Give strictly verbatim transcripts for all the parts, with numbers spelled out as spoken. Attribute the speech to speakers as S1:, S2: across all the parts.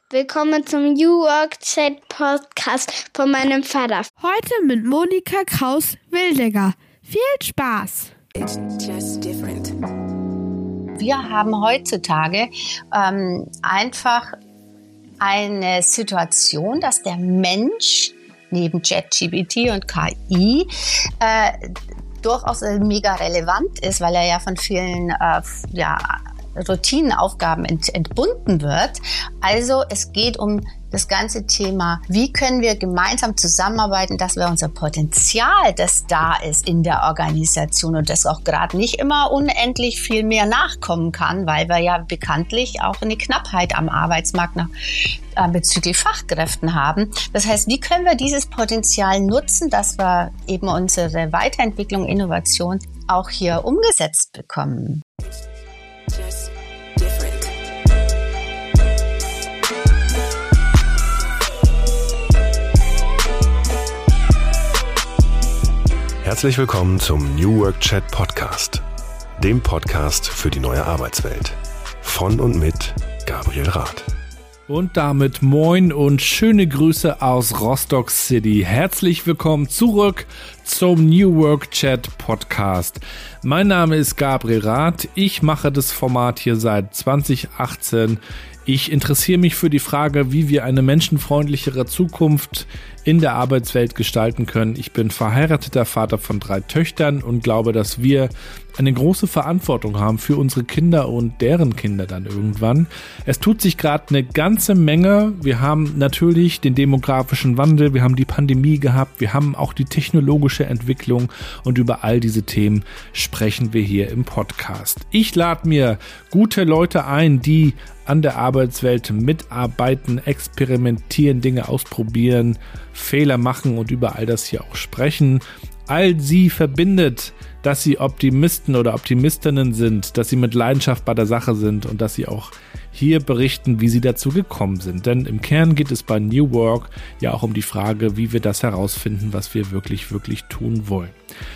S1: Willkommen zum New Work Chat Podcast von meinem Vater.
S2: Heute mit Monika Kraus-Wildecker. Viel Spaß!
S3: It's just different.
S4: Wir haben heutzutage ähm, einfach eine Situation, dass der Mensch neben ChatGPT und K I äh, durchaus mega relevant ist, weil er ja von vielen äh, ja, Routinenaufgaben ent, entbunden wird. Also es geht um das ganze Thema, wie können wir gemeinsam zusammenarbeiten, dass wir unser Potenzial, das da ist in der Organisation und das auch gerade nicht immer unendlich viel mehr nachkommen kann, weil wir ja bekanntlich auch eine Knappheit am Arbeitsmarkt nach, äh, bezüglich Fachkräften haben. Das heißt, wie können wir dieses Potenzial nutzen, dass wir eben unsere Weiterentwicklung, Innovation auch hier umgesetzt bekommen?
S3: Just different.
S5: Herzlich willkommen zum New Work Chat Podcast, dem Podcast für die neue Arbeitswelt. Von und mit Gabriel Rath.
S6: Und damit moin und schöne Grüße aus Rostock City. Herzlich willkommen zurück zum New Work Chat Podcast. Mein Name ist Gabriel Rath. Ich mache das Format hier seit zwanzig achtzehn. Ich interessiere mich für die Frage, wie wir eine menschenfreundlichere Zukunft in der Arbeitswelt gestalten können. Ich bin verheirateter Vater von drei Töchtern und glaube, dass wir eine große Verantwortung haben für unsere Kinder und deren Kinder dann irgendwann. Es tut sich gerade eine ganze Menge. Wir haben natürlich den demografischen Wandel, wir haben die Pandemie gehabt, wir haben auch die technologische Entwicklung und über all diese Themen sprechen wir hier im Podcast. Ich lade mir gute Leute ein, die an der Arbeitswelt mitarbeiten, experimentieren, Dinge ausprobieren, Fehler machen und über all das hier auch sprechen. All sie verbindet, dass sie Optimisten oder Optimistinnen sind, dass sie mit Leidenschaft bei der Sache sind und dass sie auch hier berichten, wie sie dazu gekommen sind. Denn im Kern geht es bei New Work ja auch um die Frage, wie wir das herausfinden, was wir wirklich, wirklich tun wollen.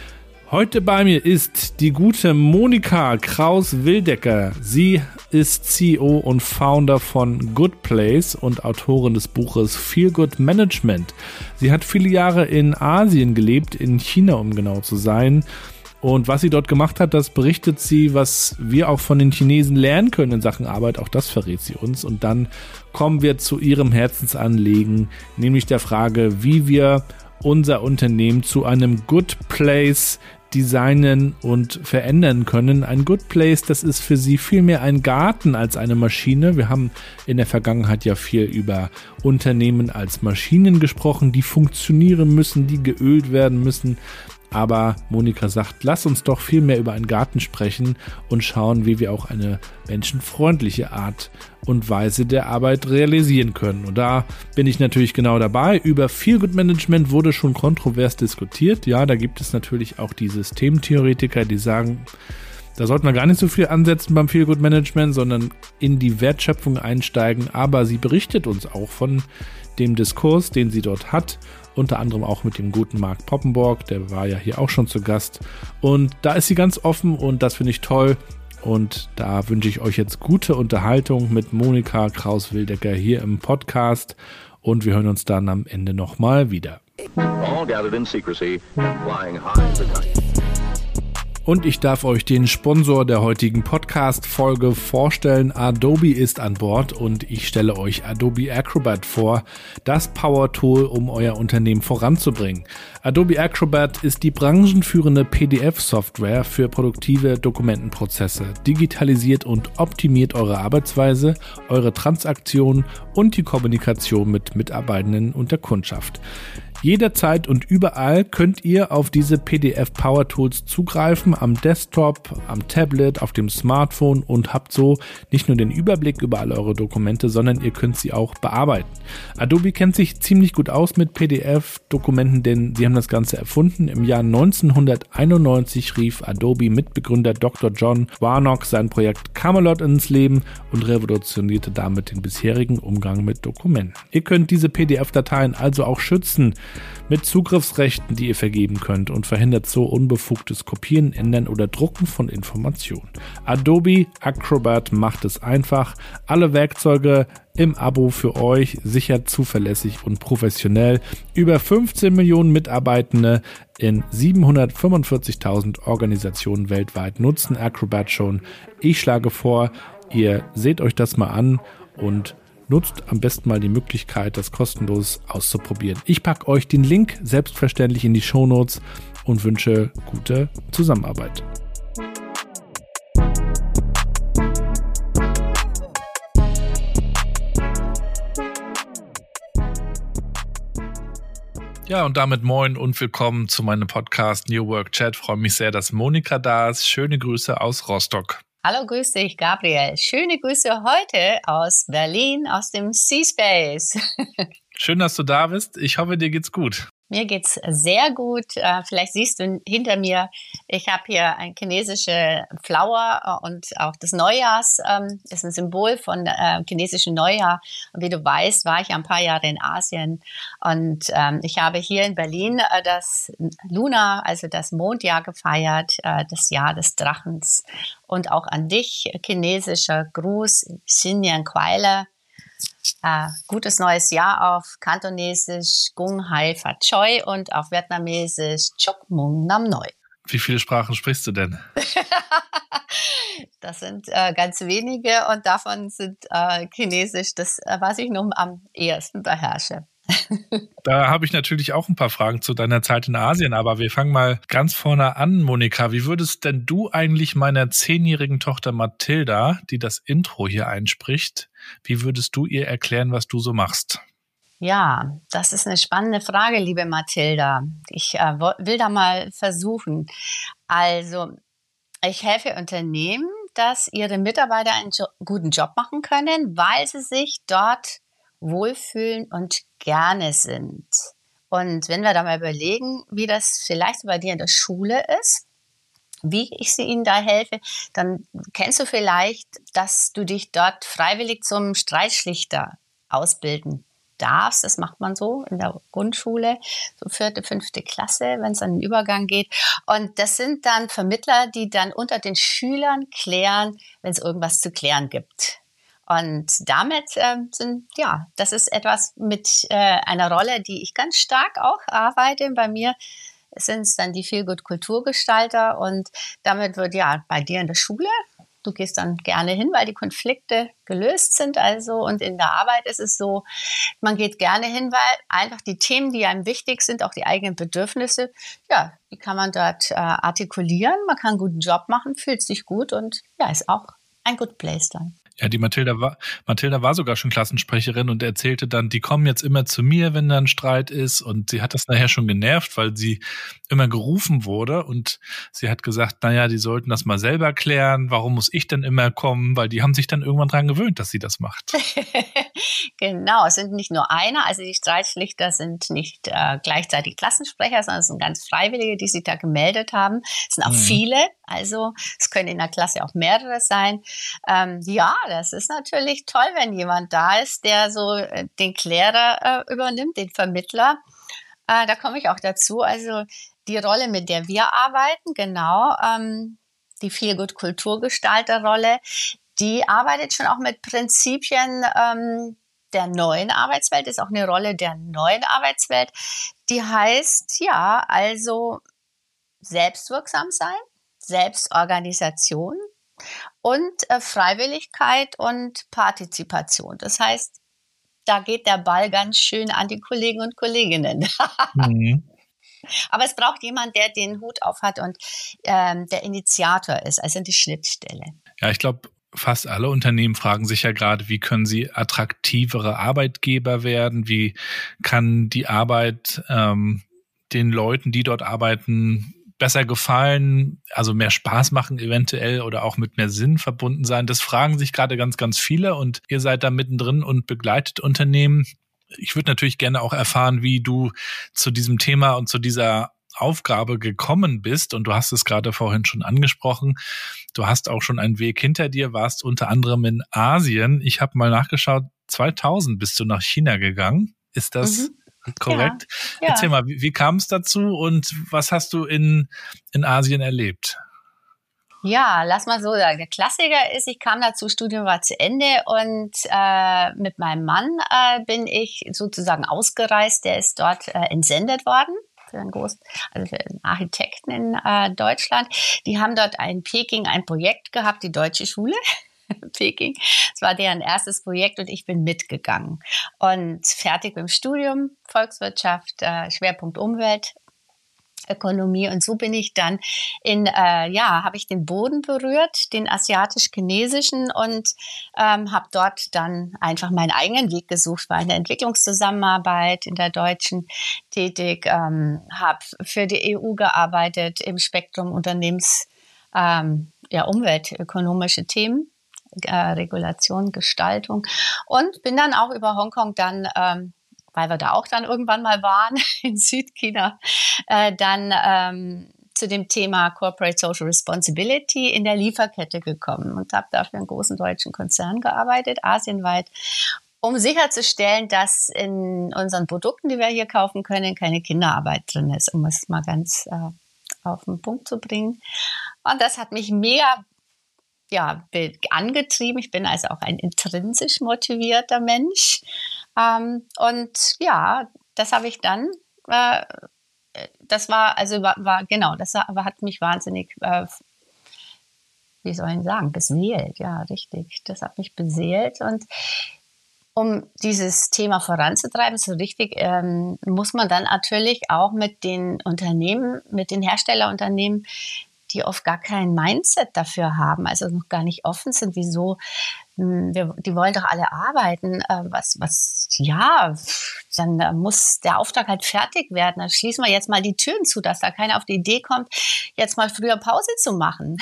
S6: Heute bei mir ist die gute Monika Kraus-Wildecker. Sie ist C E O und Founder von Good Place und Autorin des Buches Feel Good Management. Sie hat viele Jahre in Asien gelebt, in China, um genau zu sein. Und was sie dort gemacht hat, das berichtet sie, was wir auch von den Chinesen lernen können in Sachen Arbeit. Auch das verrät sie uns. Und dann kommen wir zu ihrem Herzensanliegen, nämlich der Frage, wie wir unser Unternehmen zu einem Good Place designen und verändern können. Ein Good Place, das ist für sie viel mehr ein Garten als eine Maschine. Wir haben in der Vergangenheit ja viel über Unternehmen als Maschinen gesprochen, die funktionieren müssen, die geölt werden müssen. Aber Monika sagt, lass uns doch viel mehr über einen Garten sprechen und schauen, wie wir auch eine menschenfreundliche Art und Weise der Arbeit realisieren können. Und da bin ich natürlich genau dabei. Über Feel Good Management wurde schon kontrovers diskutiert. Ja, da gibt es natürlich auch die Systemtheoretiker, die sagen, da sollte man gar nicht so viel ansetzen beim Feel Good Management, sondern in die Wertschöpfung einsteigen. Aber sie berichtet uns auch von dem Diskurs, den sie dort hat. Unter anderem auch mit dem guten Marc Poppenborg, der war ja hier auch schon zu Gast. Und da ist sie ganz offen und das finde ich toll. Und da wünsche ich euch jetzt gute Unterhaltung mit Monika Kraus-Wildecker hier im Podcast. Und wir hören uns dann am Ende nochmal wieder.
S7: All gathered in secrecy, flying high in the night.
S6: Und ich darf euch den Sponsor der heutigen Podcast-Folge vorstellen. Adobe ist an Bord und ich stelle euch Adobe Acrobat vor, das Power-Tool, um euer Unternehmen voranzubringen. Adobe Acrobat ist die branchenführende P D F-Software für produktive Dokumentenprozesse, digitalisiert und optimiert eure Arbeitsweise, eure Transaktionen und die Kommunikation mit Mitarbeitenden und der Kundschaft. Jederzeit und überall könnt ihr auf diese P D F-Power-Tools zugreifen, am Desktop, am Tablet, auf dem Smartphone und habt so nicht nur den Überblick über all eure Dokumente, sondern ihr könnt sie auch bearbeiten. Adobe kennt sich ziemlich gut aus mit P D F-Dokumenten, denn sie haben das Ganze erfunden. Im Jahr neunzehnhunderteinundneunzig rief Adobe-Mitbegründer Doktor John Warnock sein Projekt Camelot ins Leben und revolutionierte damit den bisherigen Umgang mit Dokumenten. Ihr könnt diese P D F-Dateien also auch schützen, mit Zugriffsrechten, die ihr vergeben könnt und verhindert so unbefugtes Kopieren, Ändern oder Drucken von Informationen. Adobe Acrobat macht es einfach. Alle Werkzeuge im Abo für euch, sicher, zuverlässig und professionell. Über fünfzehn Millionen Mitarbeitende in siebenhundertfünfundvierzigtausend Organisationen weltweit nutzen Acrobat schon. Ich schlage vor, ihr seht euch das mal an und nutzt am besten mal die Möglichkeit, das kostenlos auszuprobieren. Ich packe euch den Link selbstverständlich in die Shownotes und wünsche gute Zusammenarbeit. Ja, und damit moin und willkommen zu meinem Podcast New Work Chat. Ich freue mich sehr, dass Monika da ist. Schöne Grüße aus Rostock.
S4: Hallo, grüß dich, Gabriel. Schöne Grüße heute aus Berlin, aus dem C-Space.
S6: Schön, dass du da bist. Ich hoffe, dir geht's gut.
S4: Mir geht's sehr gut. Vielleicht siehst du hinter mir, ich habe hier ein chinesische Flower und auch das Neujahrs ist ein Symbol von chinesischen Neujahr. Und wie du weißt, war ich ein paar Jahre in Asien und ich habe hier in Berlin das Lunar, also das Mondjahr gefeiert, das Jahr des Drachens. Und auch an dich, chinesischer Gruß, Xin Nian Kuai Le. Uh, gutes neues Jahr auf Kantonesisch Gung Hai Fat Choi und auf Vietnamesisch Chok Mung Nam Noi.
S6: Wie viele Sprachen sprichst du denn?
S4: Das sind äh, ganz wenige und davon sind äh, Chinesisch das, äh, was ich noch am ehesten beherrsche.
S6: Da habe ich natürlich auch ein paar Fragen zu deiner Zeit in Asien, aber wir fangen mal ganz vorne an, Monika. Wie würdest denn du eigentlich meiner zehnjährigen Tochter Mathilda, die das Intro hier einspricht, wie würdest du ihr erklären, was du so machst?
S4: Ja, das ist eine spannende Frage, liebe Mathilda. Ich äh, will da mal versuchen. Also, ich helfe Unternehmen, dass ihre Mitarbeiter einen jo- guten Job machen können, weil sie sich dort wohlfühlen und gerne sind. Und wenn wir da mal überlegen, wie das vielleicht bei dir in der Schule ist, wie ich sie ihnen da helfe, dann kennst du vielleicht, dass du dich dort freiwillig zum Streitschlichter ausbilden darfst. Das macht man so in der Grundschule, so vierte, fünfte Klasse, wenn es an den Übergang geht. Und das sind dann Vermittler, die dann unter den Schülern klären, wenn es irgendwas zu klären gibt. Und damit äh, sind, ja, das ist etwas mit äh, einer Rolle, die ich ganz stark auch arbeite. Bei mir sind es dann die Feelgood-Kulturgestalter und damit wird ja bei dir in der Schule, du gehst dann gerne hin, weil die Konflikte gelöst sind. Also und in der Arbeit ist es so, man geht gerne hin, weil einfach die Themen, die einem wichtig sind, auch die eigenen Bedürfnisse, ja, die kann man dort äh, artikulieren. Man kann einen guten Job machen, fühlt sich gut und ja, ist auch ein good place dann.
S6: Ja, die Mathilda war, Mathilda war sogar schon Klassensprecherin und erzählte dann, die kommen jetzt immer zu mir, wenn da ein Streit ist. Und sie hat das nachher schon genervt, weil sie immer gerufen wurde. Und sie hat gesagt, naja, die sollten das mal selber klären. Warum muss ich denn immer kommen? Weil die haben sich dann irgendwann dran gewöhnt, dass sie das macht.
S4: Genau, es sind nicht nur einer. Also die Streitschlichter sind nicht äh, gleichzeitig Klassensprecher, sondern es sind ganz Freiwillige, die sich da gemeldet haben. Es sind auch mhm. viele. Also es können in der Klasse auch mehrere sein. Ähm, ja, das ist natürlich toll, wenn jemand da ist, der so äh, den Klärer äh, übernimmt, den Vermittler. Äh, da komme ich auch dazu. Also die Rolle, mit der wir arbeiten, genau, ähm, die Feelgood-Kulturgestalter-Rolle, die arbeitet schon auch mit Prinzipien ähm, der neuen Arbeitswelt, ist auch eine Rolle der neuen Arbeitswelt. Die heißt, ja, also selbstwirksam sein, Selbstorganisation und äh, Freiwilligkeit und Partizipation. Das heißt, da geht der Ball ganz schön an die Kollegen und Kolleginnen. Mhm. Aber es braucht jemand, der den Hut auf hat und ähm, der Initiator ist, also die Schnittstelle.
S6: Ja, ich glaube, fast alle Unternehmen fragen sich ja gerade, wie können sie attraktivere Arbeitgeber werden? Wie kann die Arbeit ähm, den Leuten, die dort arbeiten, besser gefallen, also mehr Spaß machen eventuell oder auch mit mehr Sinn verbunden sein? Das fragen sich gerade ganz, ganz viele und ihr seid da mittendrin und begleitet Unternehmen. Ich würde natürlich gerne auch erfahren, wie du zu diesem Thema und zu dieser Aufgabe gekommen bist. Und du hast es gerade vorhin schon angesprochen. Du hast auch schon einen Weg hinter dir, warst unter anderem in Asien. Ich habe mal nachgeschaut, zweitausend bist du nach China gegangen. Ist das mhm.
S8: Korrekt.
S4: Ja, ja.
S8: Erzähl mal, wie, wie kam es dazu und was hast du in, in Asien erlebt?
S4: Ja, lass mal so sagen. Der Klassiker ist, ich kam dazu, Studium war zu Ende und äh, mit meinem Mann äh, bin ich sozusagen ausgereist. Der ist dort äh, entsendet worden für einen großen, also für einen Architekten in äh, Deutschland. Die haben dort in Peking ein Projekt gehabt, die Deutsche Schule. Peking. Das war deren erstes Projekt und ich bin mitgegangen. Und fertig mit dem Studium, Volkswirtschaft, äh, Schwerpunkt Umwelt, Ökonomie. Und so bin ich dann in, äh, ja, habe ich den Boden berührt, den asiatisch-chinesischen und ähm, habe dort dann einfach meinen eigenen Weg gesucht, war in der Entwicklungszusammenarbeit in der Deutschen tätig, ähm, habe für die E U gearbeitet im Spektrum Unternehmens, ähm, ja, umweltökonomische Themen. Äh, Regulation, Gestaltung und bin dann auch über Hongkong dann, ähm, weil wir da auch dann irgendwann mal waren, in Südchina, äh, dann ähm, zu dem Thema Corporate Social Responsibility in der Lieferkette gekommen und habe da für einen großen deutschen Konzern gearbeitet, asienweit, um sicherzustellen, dass in unseren Produkten, die wir hier kaufen können, keine Kinderarbeit drin ist, um es mal ganz äh, auf den Punkt zu bringen. Und das hat mich mega ja, angetrieben. Ich bin also auch ein intrinsisch motivierter Mensch. Ähm, und ja, das habe ich dann, äh, das war, also war, war genau, das war, hat mich wahnsinnig, äh, wie soll ich sagen, beseelt. Ja, richtig. Das hat mich beseelt. Und um dieses Thema voranzutreiben, so richtig, ähm, muss man dann natürlich auch mit den Unternehmen, mit den Herstellerunternehmen, die oft gar kein Mindset dafür haben, also noch gar nicht offen sind, wieso, wir, die wollen doch alle arbeiten, äh, was, was, ja, dann äh, muss der Auftrag halt fertig werden, dann schließen wir jetzt mal die Türen zu, dass da keiner auf die Idee kommt, jetzt mal früher Pause zu machen.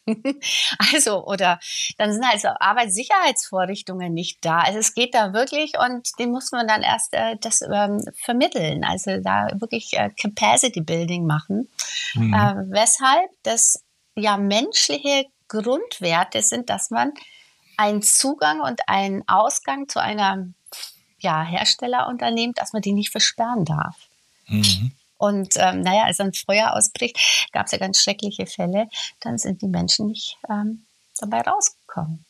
S4: Also, oder dann sind also Arbeitssicherheitsvorrichtungen nicht da. Also es geht da wirklich und den muss man dann erst äh, das ähm, vermitteln. Also da wirklich äh, Capacity Building machen. Mhm. Äh, weshalb das ja menschliche Grundwerte sind, dass man einen Zugang und einen Ausgang zu einer ja, Herstellerunternehmen, dass man die nicht versperren darf. Mhm. Und ähm, naja, als ein Feuer ausbricht, gab es ja ganz schreckliche Fälle, dann sind die Menschen nicht ähm, dabei rausgekommen.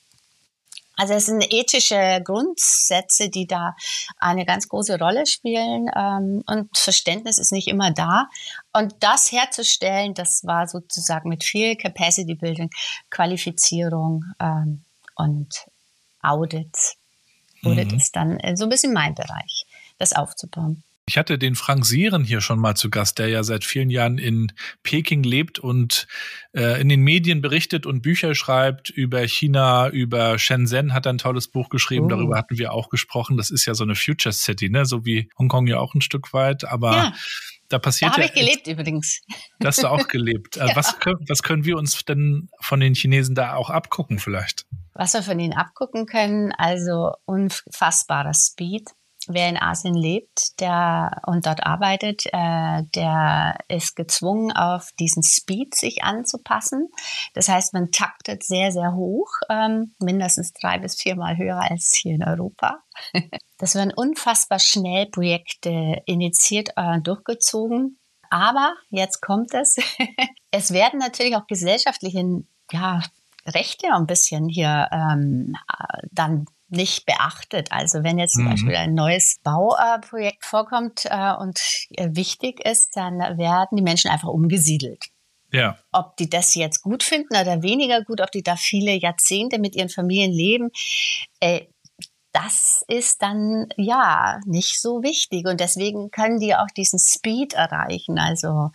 S4: Also es sind ethische Grundsätze, die da eine ganz große Rolle spielen ähm, und Verständnis ist nicht immer da. Und das herzustellen, das war sozusagen mit viel Capacity Building, Qualifizierung ähm, und Audit. Audit mhm. ist dann so ein bisschen mein Bereich, das aufzubauen.
S8: Ich hatte den Frank Sieren hier schon mal zu Gast, der ja seit vielen Jahren in Peking lebt und äh, in den Medien berichtet und Bücher schreibt über China, über Shenzhen, hat ein tolles Buch geschrieben, oh. darüber hatten wir auch gesprochen. Das ist ja so eine Future City, ne? So wie Hongkong ja auch ein Stück weit, aber ja. da passiert
S4: da habe
S8: ja...
S4: ich gelebt übrigens.
S8: Da hast du auch gelebt.
S4: Ja.
S8: Was, können, was können wir uns denn von den Chinesen da auch abgucken vielleicht?
S4: Was wir von ihnen abgucken können, also unfassbarer Speed. Wer in Asien lebt der und dort arbeitet, äh, der ist gezwungen, auf diesen Speed sich anzupassen. Das heißt, man taktet sehr, sehr hoch, ähm, mindestens drei bis viermal höher als hier in Europa. Das werden unfassbar schnell Projekte initiiert und äh, durchgezogen. Aber jetzt kommt es. Es werden natürlich auch gesellschaftliche ja, Rechte ein bisschen hier ähm, dann nicht beachtet. Also wenn jetzt zum mhm. Beispiel ein neues Bauprojekt vorkommt äh, und äh, wichtig ist, dann werden die Menschen einfach umgesiedelt.
S8: Ja.
S4: Ob die das jetzt gut finden oder weniger gut, ob die da viele Jahrzehnte mit ihren Familien leben, äh, das ist dann ja nicht so wichtig. Und deswegen können die auch diesen Speed erreichen. Also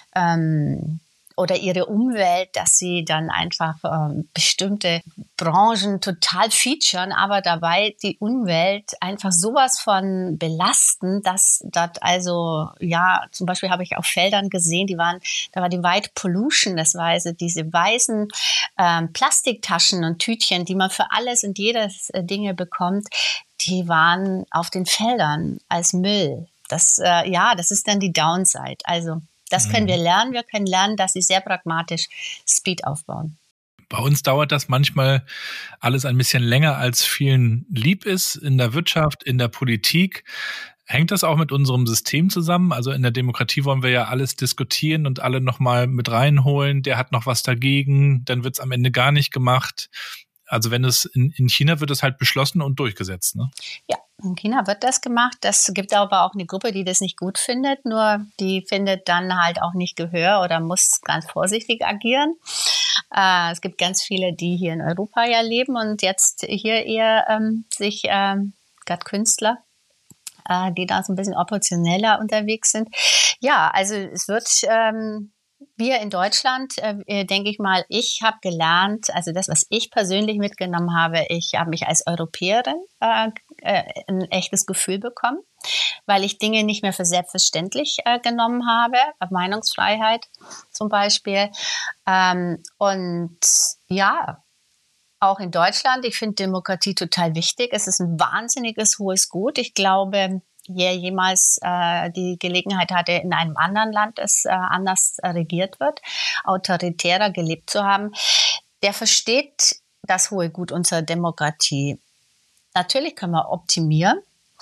S4: ähm, oder ihre Umwelt, dass sie dann einfach ähm, bestimmte Branchen total featuren, aber dabei die Umwelt einfach sowas von belasten, dass dort also, ja, zum Beispiel habe ich auf Feldern gesehen, die waren, da war die White Pollution, das war also diese weißen ähm, Plastiktaschen und Tütchen, die man für alles und jedes äh, Dinge bekommt, die waren auf den Feldern als Müll. Das, äh, ja, das ist dann die Downside. Also das können wir lernen. Wir können lernen, dass sie sehr pragmatisch Speed aufbauen.
S8: Bei uns dauert das manchmal alles ein bisschen länger, als vielen lieb ist, in der Wirtschaft, in der Politik. Hängt das auch mit unserem System zusammen? Also in der Demokratie wollen wir ja alles diskutieren und alle nochmal mit reinholen. Der hat noch was dagegen, dann wird es am Ende gar nicht gemacht. Also wenn es in, in China wird es halt beschlossen und durchgesetzt, ne?
S4: Ja, in China wird das gemacht. Das gibt aber auch eine Gruppe, die das nicht gut findet. Nur die findet dann halt auch nicht Gehör oder muss ganz vorsichtig agieren. Äh, es gibt ganz viele, die hier in Europa ja leben und jetzt hier eher ähm, sich, ähm, gerade Künstler, äh, die da so ein bisschen oppositioneller unterwegs sind. Ja, also es wird... Ähm, Wir in Deutschland, äh, denke ich mal, ich habe gelernt, also das, was ich persönlich mitgenommen habe, ich habe mich als Europäerin äh, äh, ein echtes Gefühl bekommen, weil ich Dinge nicht mehr für selbstverständlich äh, genommen habe, Meinungsfreiheit zum Beispiel. Ähm, und ja, auch in Deutschland, ich finde Demokratie total wichtig. Es ist ein wahnsinniges hohes Gut. Ich glaube, wer jemals äh, die Gelegenheit hatte, in einem anderen Land es äh, anders äh, regiert wird, autoritärer gelebt zu haben, der versteht das hohe Gut unserer Demokratie. Natürlich können wir optimieren.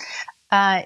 S4: Äh,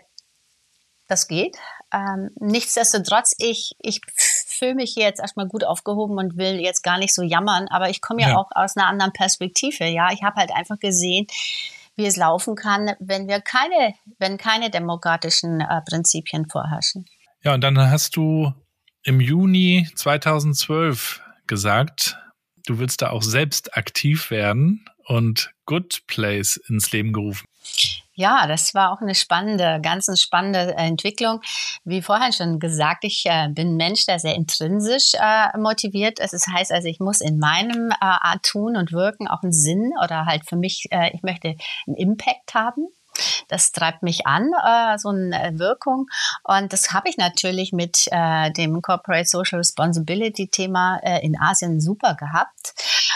S4: das geht. Ähm, nichtsdestotrotz, ich, ich fühle mich hier jetzt erstmal gut aufgehoben und will jetzt gar nicht so jammern, aber ich komme ja, ja auch aus einer anderen Perspektive. Ja, ich habe halt einfach gesehen, wie es laufen kann, wenn wir keine, wenn keine demokratischen äh, Prinzipien vorherrschen.
S8: Ja, und dann hast du im Juni zweitausendzwölf gesagt, du willst da auch selbst aktiv werden und Good Place ins Leben gerufen.
S4: Ja, das war auch eine spannende, ganz eine spannende Entwicklung. Wie vorhin schon gesagt, ich äh, bin ein Mensch, der sehr intrinsisch äh, motiviert ist. Das heißt also, ich muss in meinem äh, Art tun und wirken auch einen Sinn oder halt für mich, äh, ich möchte einen Impact haben. Das treibt mich an, äh, so eine Wirkung. Und das habe ich natürlich mit äh, dem Corporate Social Responsibility Thema äh, in Asien super gehabt.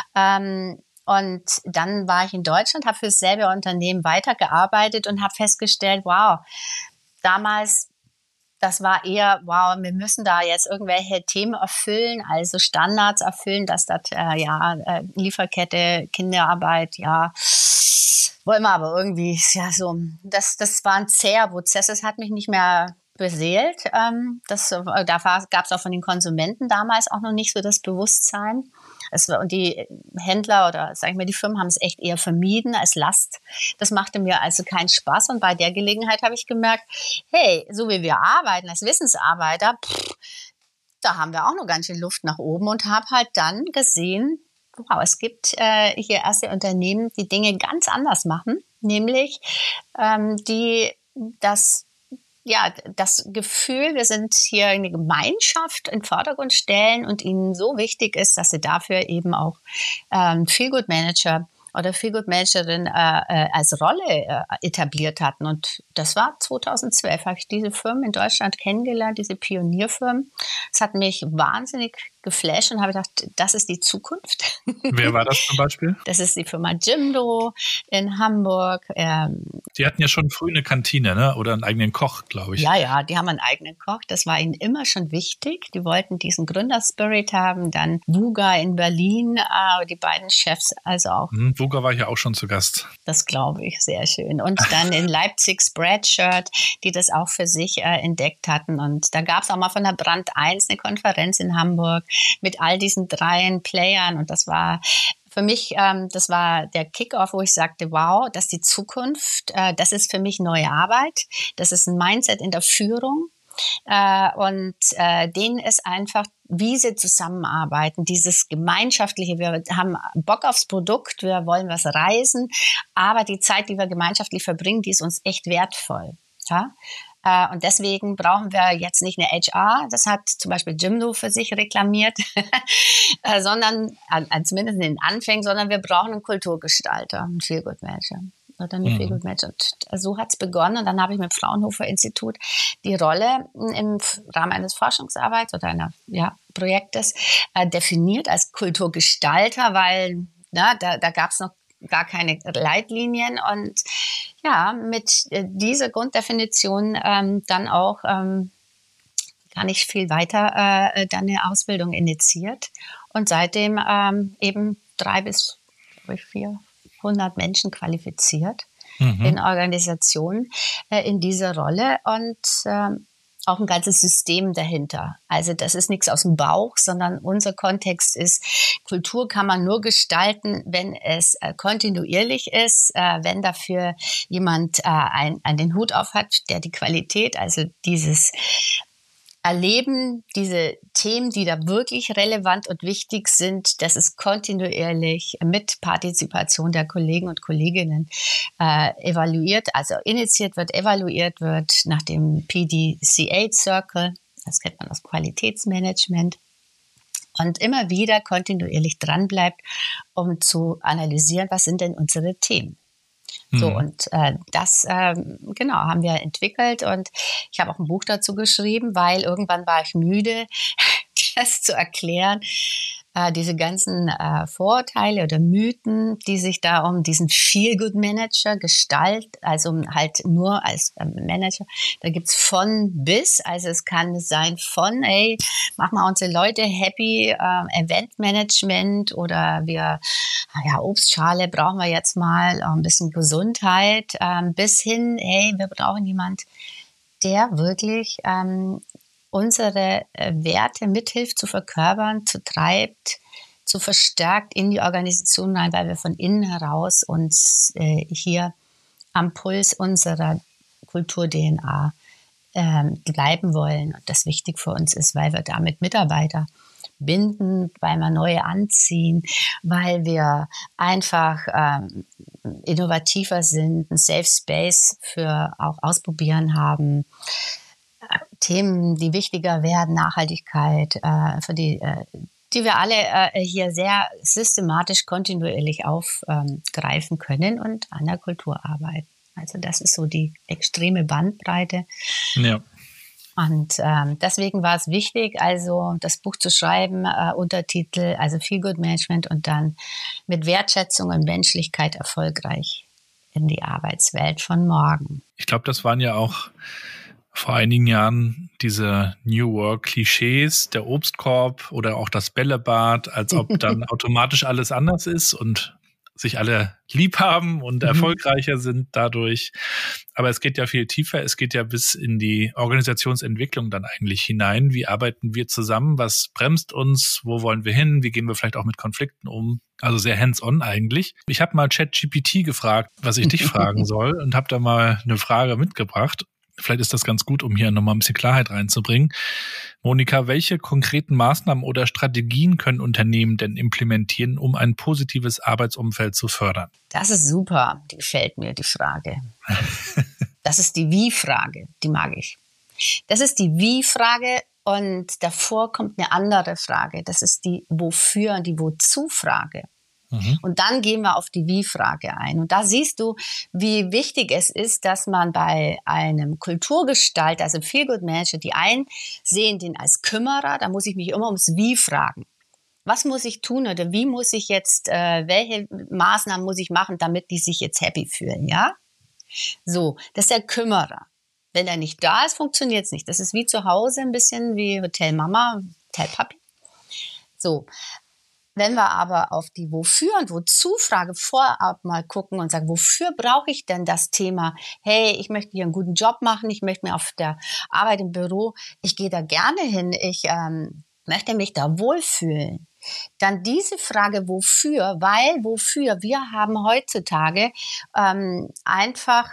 S4: Ähm, Und dann war ich in Deutschland, habe für dasselbe Unternehmen weitergearbeitet und habe festgestellt, wow, damals, das war eher, wow, wir müssen da jetzt irgendwelche Themen erfüllen, also Standards erfüllen, dass das, äh, ja, äh, Lieferkette, Kinderarbeit, ja, wollen wir aber irgendwie, ja, so, das, das war ein zäher Prozess, das hat mich nicht mehr beseelt. Ähm, das, da gab es auch von den Konsumenten damals auch noch nicht so das Bewusstsein. Es war, und die Händler oder sag ich mal, die Firmen haben es echt eher vermieden als Last. Das machte mir also keinen Spaß. Und bei der Gelegenheit habe ich gemerkt, hey, so wie wir arbeiten als Wissensarbeiter, pff, da haben wir auch noch ganz schön Luft nach oben und habe halt dann gesehen, wow, es gibt äh, hier erste Unternehmen, die Dinge ganz anders machen, nämlich ähm, die das ja, das Gefühl, wir sind hier eine Gemeinschaft in den Vordergrund stellen und ihnen so wichtig ist, dass sie dafür eben auch ähm, Feel-Good Manager oder Feel-Good Managerin äh, äh, als Rolle äh, etabliert hatten. Und das war zweitausendzwölf, habe ich diese Firmen in Deutschland kennengelernt, diese Pionierfirmen. Das hat mich wahnsinnig geflasht und habe gedacht, das ist die Zukunft.
S8: Wer war das zum Beispiel?
S4: Das ist die Firma Jimdo in Hamburg. Ähm,
S8: die hatten ja schon früh eine Kantine, ne? Oder einen eigenen Koch, glaube ich.
S4: Ja, ja, die haben einen eigenen Koch. Das war ihnen immer schon wichtig. Die wollten diesen Gründerspirit haben. Dann Vuga in Berlin, äh, die beiden Chefs, also auch.
S8: Hm, Vuga war ja auch schon zu Gast.
S4: Das glaube ich, sehr schön. Und dann in Leipzig Spreadshirt, die das auch für sich äh, entdeckt hatten. Und da gab es auch mal von der Brand eins eine Konferenz in Hamburg mit all diesen dreien Playern. Und das war für mich, ähm, das war der Kickoff, wo ich sagte, wow, das ist die Zukunft. Äh, das ist für mich neue Arbeit. Das ist ein Mindset in der Führung. Äh, und äh, denen ist einfach, wie sie zusammenarbeiten, dieses Gemeinschaftliche, wir haben Bock aufs Produkt, wir wollen was reisen, aber die Zeit, die wir gemeinschaftlich verbringen, die ist uns echt wertvoll. Ja? Uh, und deswegen brauchen wir jetzt nicht eine H R, das hat zum Beispiel Jimdo für sich reklamiert, uh, sondern, uh, zumindest in den Anfängen, sondern wir brauchen einen Kulturgestalter, einen Feel-Good Manager oder eine mhm. Feel-Good Manager. Und so hat es begonnen und dann habe ich mit Fraunhofer Institut die Rolle im Rahmen eines Forschungsarbeits oder einer ja, Projektes uh, definiert als Kulturgestalter, weil na, da, da gab es noch gar keine Leitlinien und ja, mit äh, dieser Grunddefinition ähm, dann auch ähm, gar nicht viel weiter äh, dann eine Ausbildung initiiert und seitdem ähm, eben drei bis vierhundert Menschen qualifiziert mhm. in Organisationen äh, in dieser Rolle und ähm, auch ein ganzes System dahinter. Also das ist nichts aus dem Bauch, sondern unser Kontext ist, Kultur kann man nur gestalten, wenn es äh, kontinuierlich ist, äh, wenn dafür jemand äh, ein, ein den Hut auf hat, der die Qualität, also dieses Erleben, diese Themen, die da wirklich relevant und wichtig sind, dass es kontinuierlich mit Partizipation der Kollegen und Kolleginnen äh, evaluiert, also initiiert wird, evaluiert wird nach dem P D C A Circle, das kennt man aus Qualitätsmanagement, und immer wieder kontinuierlich dranbleibt, um zu analysieren, was sind denn unsere Themen. So, und äh, das, äh, genau, haben wir entwickelt und ich habe auch ein Buch dazu geschrieben, weil irgendwann war ich müde, das zu erklären, äh, diese ganzen äh, Vorurteile oder Mythen, die sich da um diesen Feel-Good-Manager Gestalt, also halt nur als äh, Manager, da gibt's von bis, also es kann sein von, ey, mach mal unsere Leute happy, äh, Eventmanagement oder wir, ja, Obstschale brauchen wir jetzt mal, ein bisschen Gesundheit, äh, bis hin, hey, wir brauchen jemand, der wirklich ähm, unsere Werte mithilft zu verkörpern, zu treibt, zu verstärkt in die Organisation rein, weil wir von innen heraus uns äh, hier am Puls unserer Kultur-D N A äh, bleiben wollen. Und das wichtig für uns ist, weil wir damit Mitarbeiter binden, weil wir neue anziehen, weil wir einfach ähm, innovativer sind, ein Safe Space für auch Ausprobieren haben, Themen, die wichtiger werden, Nachhaltigkeit, äh, für die, äh, die wir alle äh, hier sehr systematisch, kontinuierlich aufgreifen ähm, können und an der Kultur arbeiten. Also das ist so die extreme Bandbreite.
S8: Ja.
S4: Und ähm, deswegen war es wichtig, also das Buch zu schreiben, äh, Untertitel, also Feel Good Management und dann mit Wertschätzung und Menschlichkeit erfolgreich in die Arbeitswelt von morgen.
S8: Ich glaube, das waren ja auch vor einigen Jahren diese New Work-Klischees, der Obstkorb oder auch das Bällebad, als ob dann automatisch alles anders ist und sich alle lieb haben und erfolgreicher sind dadurch. Aber es geht ja viel tiefer. Es geht ja bis in die Organisationsentwicklung dann eigentlich hinein. Wie arbeiten wir zusammen? Was bremst uns? Wo wollen wir hin? Wie gehen wir vielleicht auch mit Konflikten um? Also sehr hands-on eigentlich. Ich habe mal ChatGPT gefragt, was ich dich fragen soll und habe da mal eine Frage mitgebracht. Vielleicht ist das ganz gut, um hier nochmal ein bisschen Klarheit reinzubringen. Monika, welche konkreten Maßnahmen oder Strategien können Unternehmen denn implementieren, um ein positives Arbeitsumfeld zu fördern?
S4: Das ist super, die gefällt mir, die Frage. Das ist die Wie-Frage, die mag ich. Das ist die Wie-Frage und davor kommt eine andere Frage. Das ist die Wofür- und die Wozu-Frage. Und dann gehen wir auf die Wie-Frage ein. Und da siehst du, wie wichtig es ist, dass man bei einem Kulturgestalter, also Feel Good Manager, die einen sehen den als Kümmerer, da muss ich mich immer ums Wie fragen. Was muss ich tun oder wie muss ich jetzt, äh, welche Maßnahmen muss ich machen, damit die sich jetzt happy fühlen, ja? So, das ist der Kümmerer. Wenn er nicht da ist, funktioniert es nicht. Das ist wie zu Hause ein bisschen wie Hotel Mama, Hotel Papi. So. Wenn wir aber auf die Wofür- und Wozu-Frage vorab mal gucken und sagen, wofür brauche ich denn das Thema? Hey, ich möchte hier einen guten Job machen, ich möchte mir auf der Arbeit im Büro, ich gehe da gerne hin, ich ähm, möchte mich da wohlfühlen. Dann diese Frage, wofür? Weil, wofür? Wir haben heutzutage ähm, einfach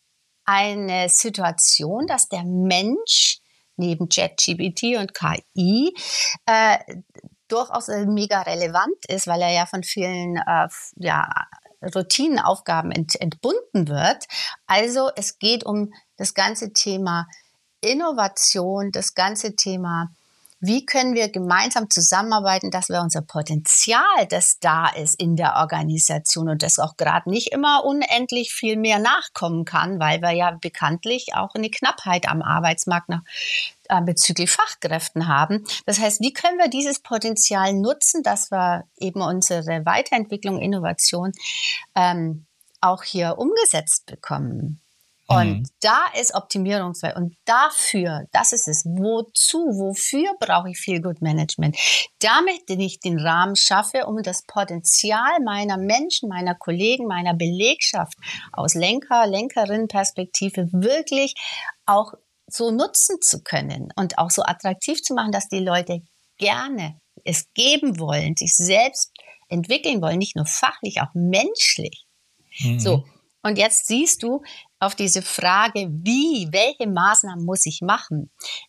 S4: eine Situation, dass der Mensch neben ChatGPT und K I äh, durchaus mega relevant ist, weil er ja von vielen äh, ja, Routinenaufgaben ent, entbunden wird. Also es geht um das ganze Thema Innovation, das ganze Thema, wie können wir gemeinsam zusammenarbeiten, dass wir unser Potenzial, das da ist in der Organisation und das auch gerade nicht immer unendlich viel mehr nachkommen kann, weil wir ja bekanntlich auch eine Knappheit am Arbeitsmarkt nach bezüglich Fachkräften haben. Das heißt, wie können wir dieses Potenzial nutzen, dass wir eben unsere Weiterentwicklung, Innovation ähm, auch hier umgesetzt bekommen? Und
S8: Mhm.
S4: da ist Optimierungswert. Und dafür, das ist es, wozu, wofür brauche ich Feel Good Management? Damit ich den Rahmen schaffe, um das Potenzial meiner Menschen, meiner Kollegen, meiner Belegschaft aus Lenker, Lenkerinnenperspektive wirklich auch so nutzen zu können und auch so attraktiv zu machen, dass die Leute gerne es geben wollen, sich selbst entwickeln wollen, nicht nur fachlich, auch menschlich.
S8: Mhm.
S4: So, und jetzt siehst du auf diese Frage, wie, welche Maßnahmen muss ich machen?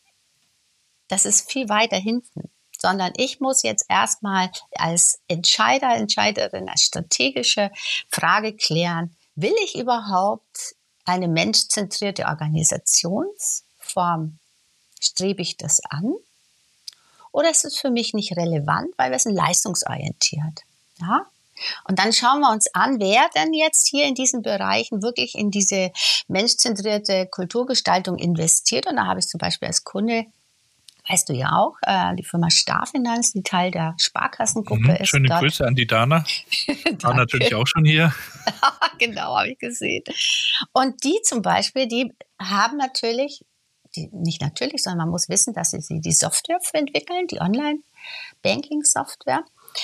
S4: Das ist viel weiter hinten, sondern ich muss jetzt erstmal als Entscheider, Entscheiderin, als strategische Frage klären, will ich überhaupt eine menschzentrierte Organisationsform? Strebe ich das an? Oder ist es für mich nicht relevant, weil wir sind leistungsorientiert? Ja? Und dann schauen wir uns an, wer denn jetzt hier in diesen Bereichen wirklich in diese menschzentrierte Kulturgestaltung investiert. Und da habe ich zum Beispiel als Kunde, weißt du ja auch, äh, die Firma Starfinanz, die Teil der Sparkassengruppe
S8: Mhm.
S4: ist.
S8: Schöne
S4: dort.
S8: Grüße an die Dana. War natürlich auch schon hier.
S4: Genau, habe ich gesehen. Und die zum Beispiel, die haben natürlich, die, nicht natürlich, sondern man muss wissen, dass sie die Software für entwickeln, die Online-Banking-Software.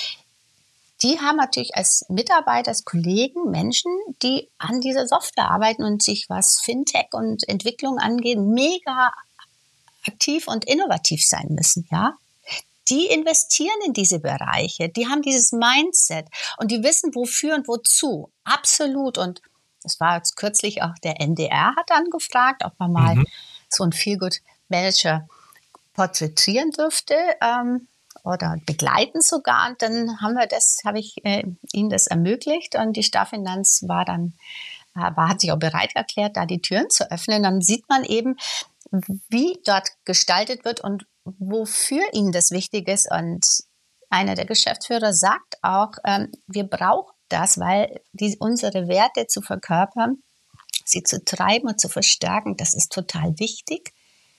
S4: Die haben natürlich als Mitarbeiter, als Kollegen Menschen, die an dieser Software arbeiten und sich, was Fintech und Entwicklung angeht, mega aktiv und innovativ sein müssen, ja. Die investieren in diese Bereiche, die haben dieses Mindset und die wissen, wofür und wozu. Absolut. Und das war jetzt kürzlich auch der N D R hat angefragt, ob man mal
S8: Mhm.
S4: so einen Feel-Good-Manager porträtieren dürfte ähm, oder begleiten sogar. Und dann haben wir das, habe ich äh, ihnen das ermöglicht und die Starfinanz war dann, äh, war, hat sich auch bereit erklärt, da die Türen zu öffnen. Dann sieht man eben, wie dort gestaltet wird und wofür ihnen das wichtig ist. Und einer der Geschäftsführer sagt auch, ähm, wir brauchen das, weil die, unsere Werte zu verkörpern, sie zu treiben und zu verstärken, das ist total wichtig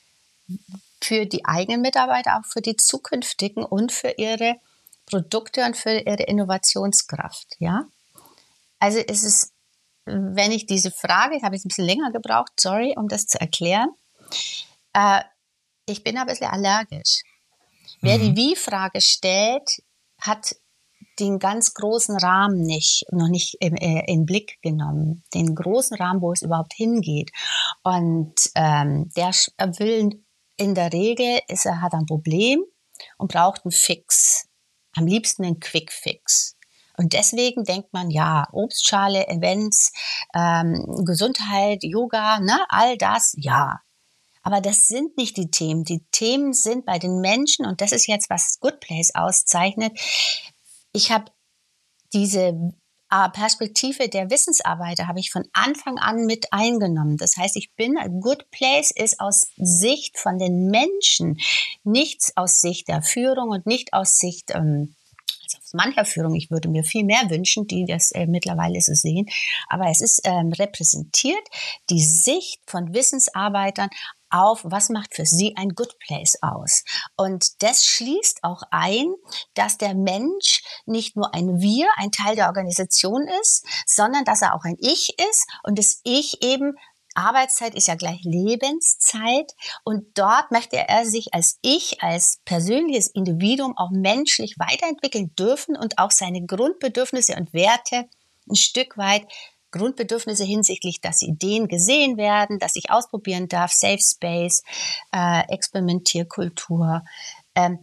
S4: für die eigenen Mitarbeiter, auch für die zukünftigen und für ihre Produkte und für ihre Innovationskraft. Ja? Also ist es, wenn ich diese Frage, ich habe jetzt ein bisschen länger gebraucht, sorry, um das zu erklären, äh, ich bin ein bisschen allergisch. Mhm. Wer die Wie-Frage stellt, hat den ganz großen Rahmen nicht, noch nicht in, äh, in Blick genommen. Den großen Rahmen, wo es überhaupt hingeht. Und ähm, der will in der Regel, ist, er hat ein Problem und braucht einen Fix. Am liebsten einen Quick-Fix. Und deswegen denkt man, ja, Obstschale, Events, ähm, Gesundheit, Yoga, ne, all das, ja. Aber das sind nicht die Themen. Die Themen sind bei den Menschen, und das ist jetzt, was Good Place auszeichnet. Ich habe diese Perspektive der Wissensarbeiter habe ich von Anfang an mit eingenommen. Das heißt, ich bin, Good Place ist aus Sicht von den Menschen, nichts aus Sicht der Führung und nicht aus Sicht, ähm, also aus mancher Führung, ich würde mir viel mehr wünschen, die das äh, mittlerweile so sehen, aber es ist ähm, repräsentiert die Sicht von Wissensarbeitern auf, was macht für sie ein Good Place aus. Und das schließt auch ein, dass der Mensch nicht nur ein Wir, ein Teil der Organisation ist, sondern dass er auch ein Ich ist und das Ich eben, Arbeitszeit ist ja gleich Lebenszeit und dort möchte er sich als Ich, als persönliches Individuum auch menschlich weiterentwickeln dürfen und auch seine Grundbedürfnisse und Werte ein Stück weit Grundbedürfnisse hinsichtlich, dass Ideen gesehen werden, dass ich ausprobieren darf, Safe Space, äh, Experimentierkultur, ähm,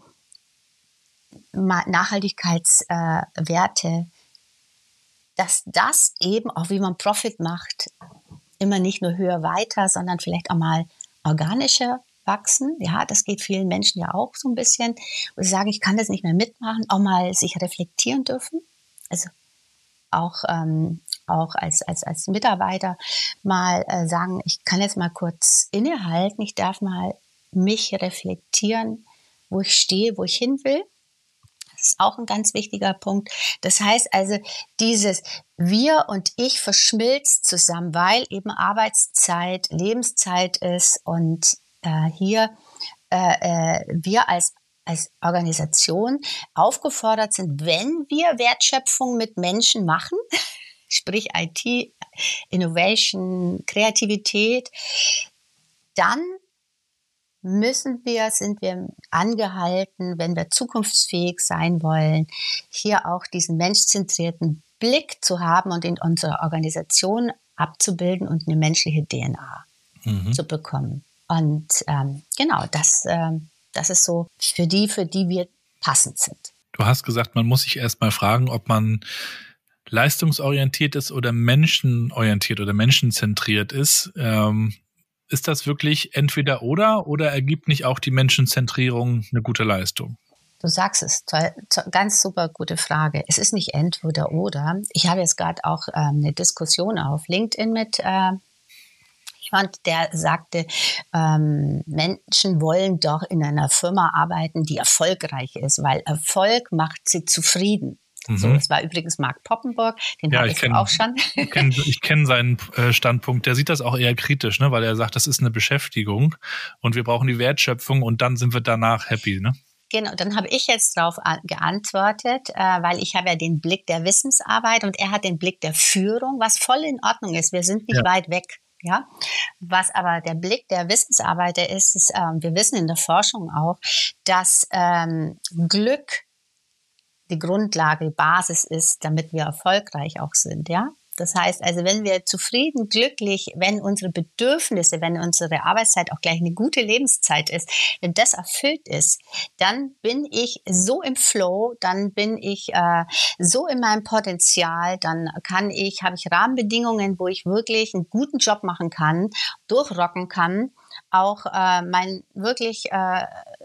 S4: Nachhaltigkeitswerte, äh, dass das eben, auch wie man Profit macht, immer nicht nur höher weiter, sondern vielleicht auch mal organischer wachsen. Ja, das geht vielen Menschen ja auch so ein bisschen. Und sie sagen, ich kann das nicht mehr mitmachen, auch mal sich reflektieren dürfen. Also auch ähm, auch als, als, als Mitarbeiter mal äh, sagen, ich kann jetzt mal kurz innehalten, ich darf mal mich reflektieren, wo ich stehe, wo ich hin will. Das ist auch ein ganz wichtiger Punkt. Das heißt also, dieses Wir und Ich verschmilzt zusammen, weil eben Arbeitszeit, Lebenszeit ist und äh, hier äh, äh, wir als als Organisation aufgefordert sind, wenn wir Wertschöpfung mit Menschen machen, sprich I T, Innovation, Kreativität, dann müssen wir, sind wir angehalten, wenn wir zukunftsfähig sein wollen, hier auch diesen menschzentrierten Blick zu haben und in unserer Organisation abzubilden und eine menschliche D N A mhm. zu bekommen. Und ähm, genau, das, ähm, das ist so für die, für die wir passend sind.
S8: Du hast gesagt, man muss sich erst mal fragen, ob man leistungsorientiert ist oder menschenorientiert oder menschenzentriert ist. Ähm, ist das wirklich entweder oder oder ergibt nicht auch die Menschenzentrierung eine gute Leistung?
S4: Du sagst es, toll, ganz super gute Frage. Es ist nicht entweder oder. Ich habe jetzt gerade auch ähm, eine Diskussion auf LinkedIn mit äh, jemand, der sagte, ähm, Menschen wollen doch in einer Firma arbeiten, die erfolgreich ist, weil Erfolg macht sie zufrieden. Mhm. So, das war übrigens Mark Poppenburg, den
S8: ja,
S4: habe
S8: ich
S4: ich
S8: kenn,
S4: auch schon.
S8: Ich kenne ich kenn seinen äh, Standpunkt. Der sieht das auch eher kritisch, ne? Weil er sagt, das ist eine Beschäftigung und wir brauchen die Wertschöpfung und dann sind wir danach happy, ne?
S4: Genau, dann habe ich jetzt darauf geantwortet, äh, weil ich habe ja den Blick der Wissensarbeit und er hat den Blick der Führung, was voll in Ordnung ist. Wir sind nicht ja. weit weg. Ja, was aber der Blick der Wissensarbeiter ist, ist ähm, wir wissen in der Forschung auch, dass ähm, Glück die Grundlage, die Basis ist, damit wir erfolgreich auch sind, ja. Das heißt also, wenn wir zufrieden, glücklich, wenn unsere Bedürfnisse, wenn unsere Arbeitszeit auch gleich eine gute Lebenszeit ist, wenn das erfüllt ist, dann bin ich so im Flow, dann bin ich äh, so in meinem Potenzial, dann kann ich, habe ich Rahmenbedingungen, wo ich wirklich einen guten Job machen kann, durchrocken kann, auch äh, mein wirklich äh,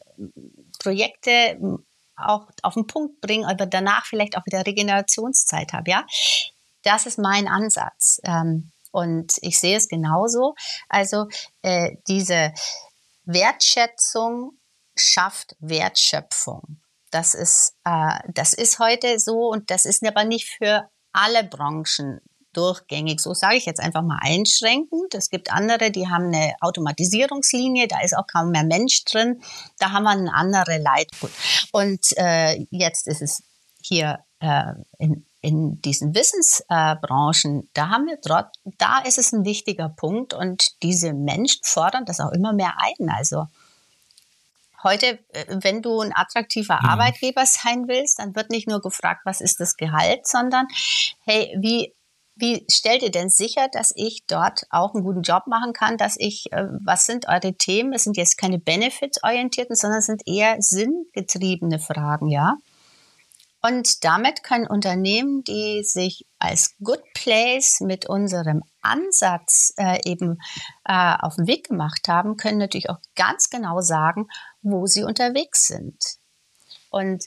S4: Projekte auch auf den Punkt bringen, aber danach vielleicht auch wieder Regenerationszeit habe, ja. Das ist mein Ansatz. Ähm, und ich sehe es genauso. Also äh, diese Wertschätzung schafft Wertschöpfung. Das ist, äh, das ist heute so und das ist aber nicht für alle Branchen durchgängig. So sage ich jetzt einfach mal einschränkend. Es gibt andere, die haben eine Automatisierungslinie, da ist auch kaum mehr Mensch drin. Da haben wir eine andere Leitgut. Und äh, jetzt ist es hier äh, in In diesen Wissensbranchen, äh, da haben wir trotz, da ist es ein wichtiger Punkt und diese Menschen fordern das auch immer mehr ein. Also heute, wenn du ein attraktiver mhm. Arbeitgeber sein willst, dann wird nicht nur gefragt, was ist das Gehalt, sondern hey, wie wie stellt ihr denn sicher, dass ich dort auch einen guten Job machen kann, dass ich, äh, was sind eure Themen? Es sind jetzt keine Benefits-orientierten, sondern es sind eher sinngetriebene Fragen, ja. Und damit können Unternehmen, die sich als Good Place mit unserem Ansatz äh, eben äh, auf den Weg gemacht haben, können natürlich auch ganz genau sagen, wo sie unterwegs sind und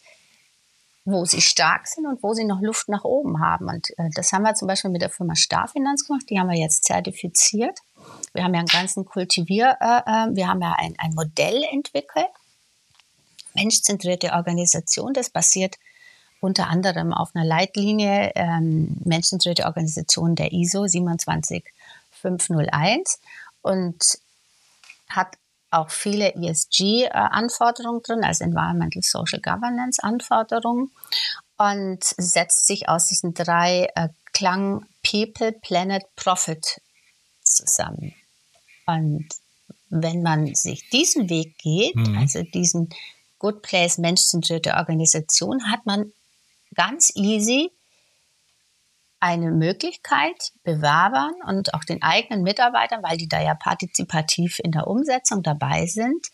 S4: wo sie stark sind und wo sie noch Luft nach oben haben. Und äh, das haben wir zum Beispiel mit der Firma Starfinanz gemacht. Die haben wir jetzt zertifiziert. Wir haben ja einen ganzen Kultivier, äh, äh, wir haben ja ein, ein Modell entwickelt, menschzentrierte Organisation, das basiert unter anderem auf einer Leitlinie ähm, menschzentrierte Organisation der I S O siebenundzwanzigtausendfünfhunderteins und hat auch viele E S G-Anforderungen drin, also Environmental Social Governance Anforderungen und setzt sich aus diesen drei äh, Klang People, Planet, Profit zusammen. Und wenn man sich diesen Weg geht, mhm. also diesen Good Place, menschzentrierte Organisation, hat man ganz easy eine Möglichkeit, Bewerbern und auch den eigenen Mitarbeitern, weil die da ja partizipativ in der Umsetzung dabei sind,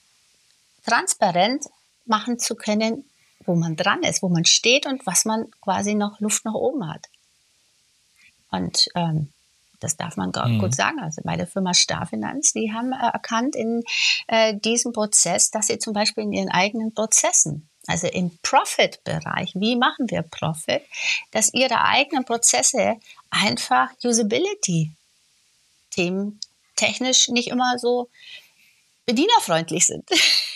S4: transparent machen zu können, wo man dran ist, wo man steht und was man quasi noch Luft nach oben hat. Und ähm, das darf man mhm. gut sagen. Also bei der Firma Starfinanz, die haben äh, erkannt in äh, diesem Prozess, dass sie zum Beispiel in ihren eigenen Prozessen, also im Profit-Bereich, wie machen wir Profit, dass ihre eigenen Prozesse einfach Usability-Themen technisch nicht immer so bedienerfreundlich sind.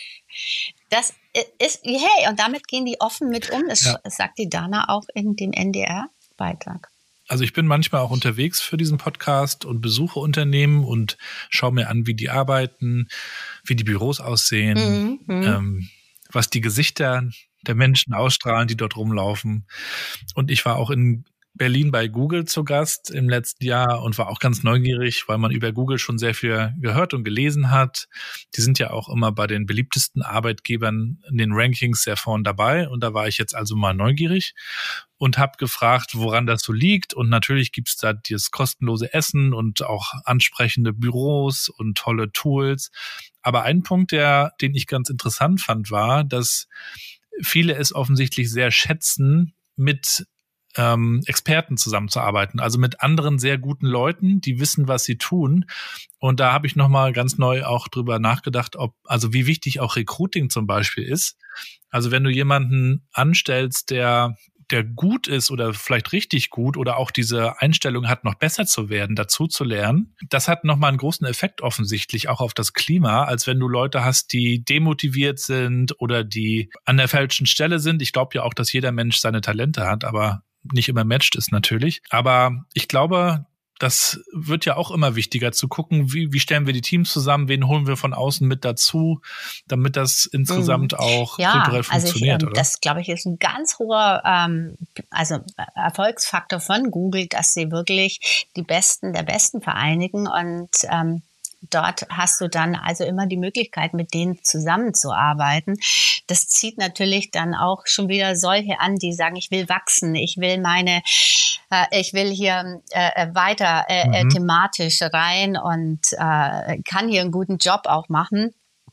S4: Das ist, hey, und damit gehen die offen mit um. Das ja. sagt die Dana auch in dem N D R-Beitrag.
S8: Also ich bin manchmal auch unterwegs für diesen Podcast und besuche Unternehmen und schaue mir an, wie die arbeiten, wie die Büros aussehen, mhm. ähm, was die Gesichter der Menschen ausstrahlen, die dort rumlaufen. Und ich war auch in Berlin bei Google zu Gast im letzten Jahr und war auch ganz neugierig, weil man über Google schon sehr viel gehört und gelesen hat. Die sind ja auch immer bei den beliebtesten Arbeitgebern in den Rankings sehr vorn dabei. Und da war ich jetzt also mal neugierig und habe gefragt, woran das so liegt. Und natürlich gibt's da dieses kostenlose Essen und auch ansprechende Büros und tolle Tools. Aber ein Punkt, der, den ich ganz interessant fand, war, dass viele es offensichtlich sehr schätzen, mit ähm, Experten zusammenzuarbeiten, also mit anderen sehr guten Leuten, die wissen, was sie tun. Und da habe ich nochmal ganz neu auch drüber nachgedacht, ob, also wie wichtig auch Recruiting zum Beispiel ist. Also wenn du jemanden anstellst, der der gut ist oder vielleicht richtig gut oder auch diese Einstellung hat, noch besser zu werden, dazu zu lernen, das hat nochmal einen großen Effekt offensichtlich auch auf das Klima, als wenn du Leute hast, die demotiviert sind oder die an der falschen Stelle sind. Ich glaube ja auch, dass jeder Mensch seine Talente hat, aber nicht immer matcht es natürlich. Aber ich glaube, das wird ja auch immer wichtiger zu gucken, wie, wie stellen wir die Teams zusammen, wen holen wir von außen mit dazu, damit das insgesamt mm. auch ja, kulturell funktioniert.
S4: Also ich,
S8: oder?
S4: Das, glaube ich, ist ein ganz hoher ähm, also Erfolgsfaktor von Google, dass sie wirklich die Besten der Besten vereinigen und ähm, dort hast du dann also immer die Möglichkeit, mit denen zusammenzuarbeiten. Das zieht natürlich dann auch schon wieder solche an, die sagen, ich will wachsen, ich will meine, äh, ich will hier äh, weiter äh, mhm. thematisch rein und äh, kann hier einen guten Job auch machen.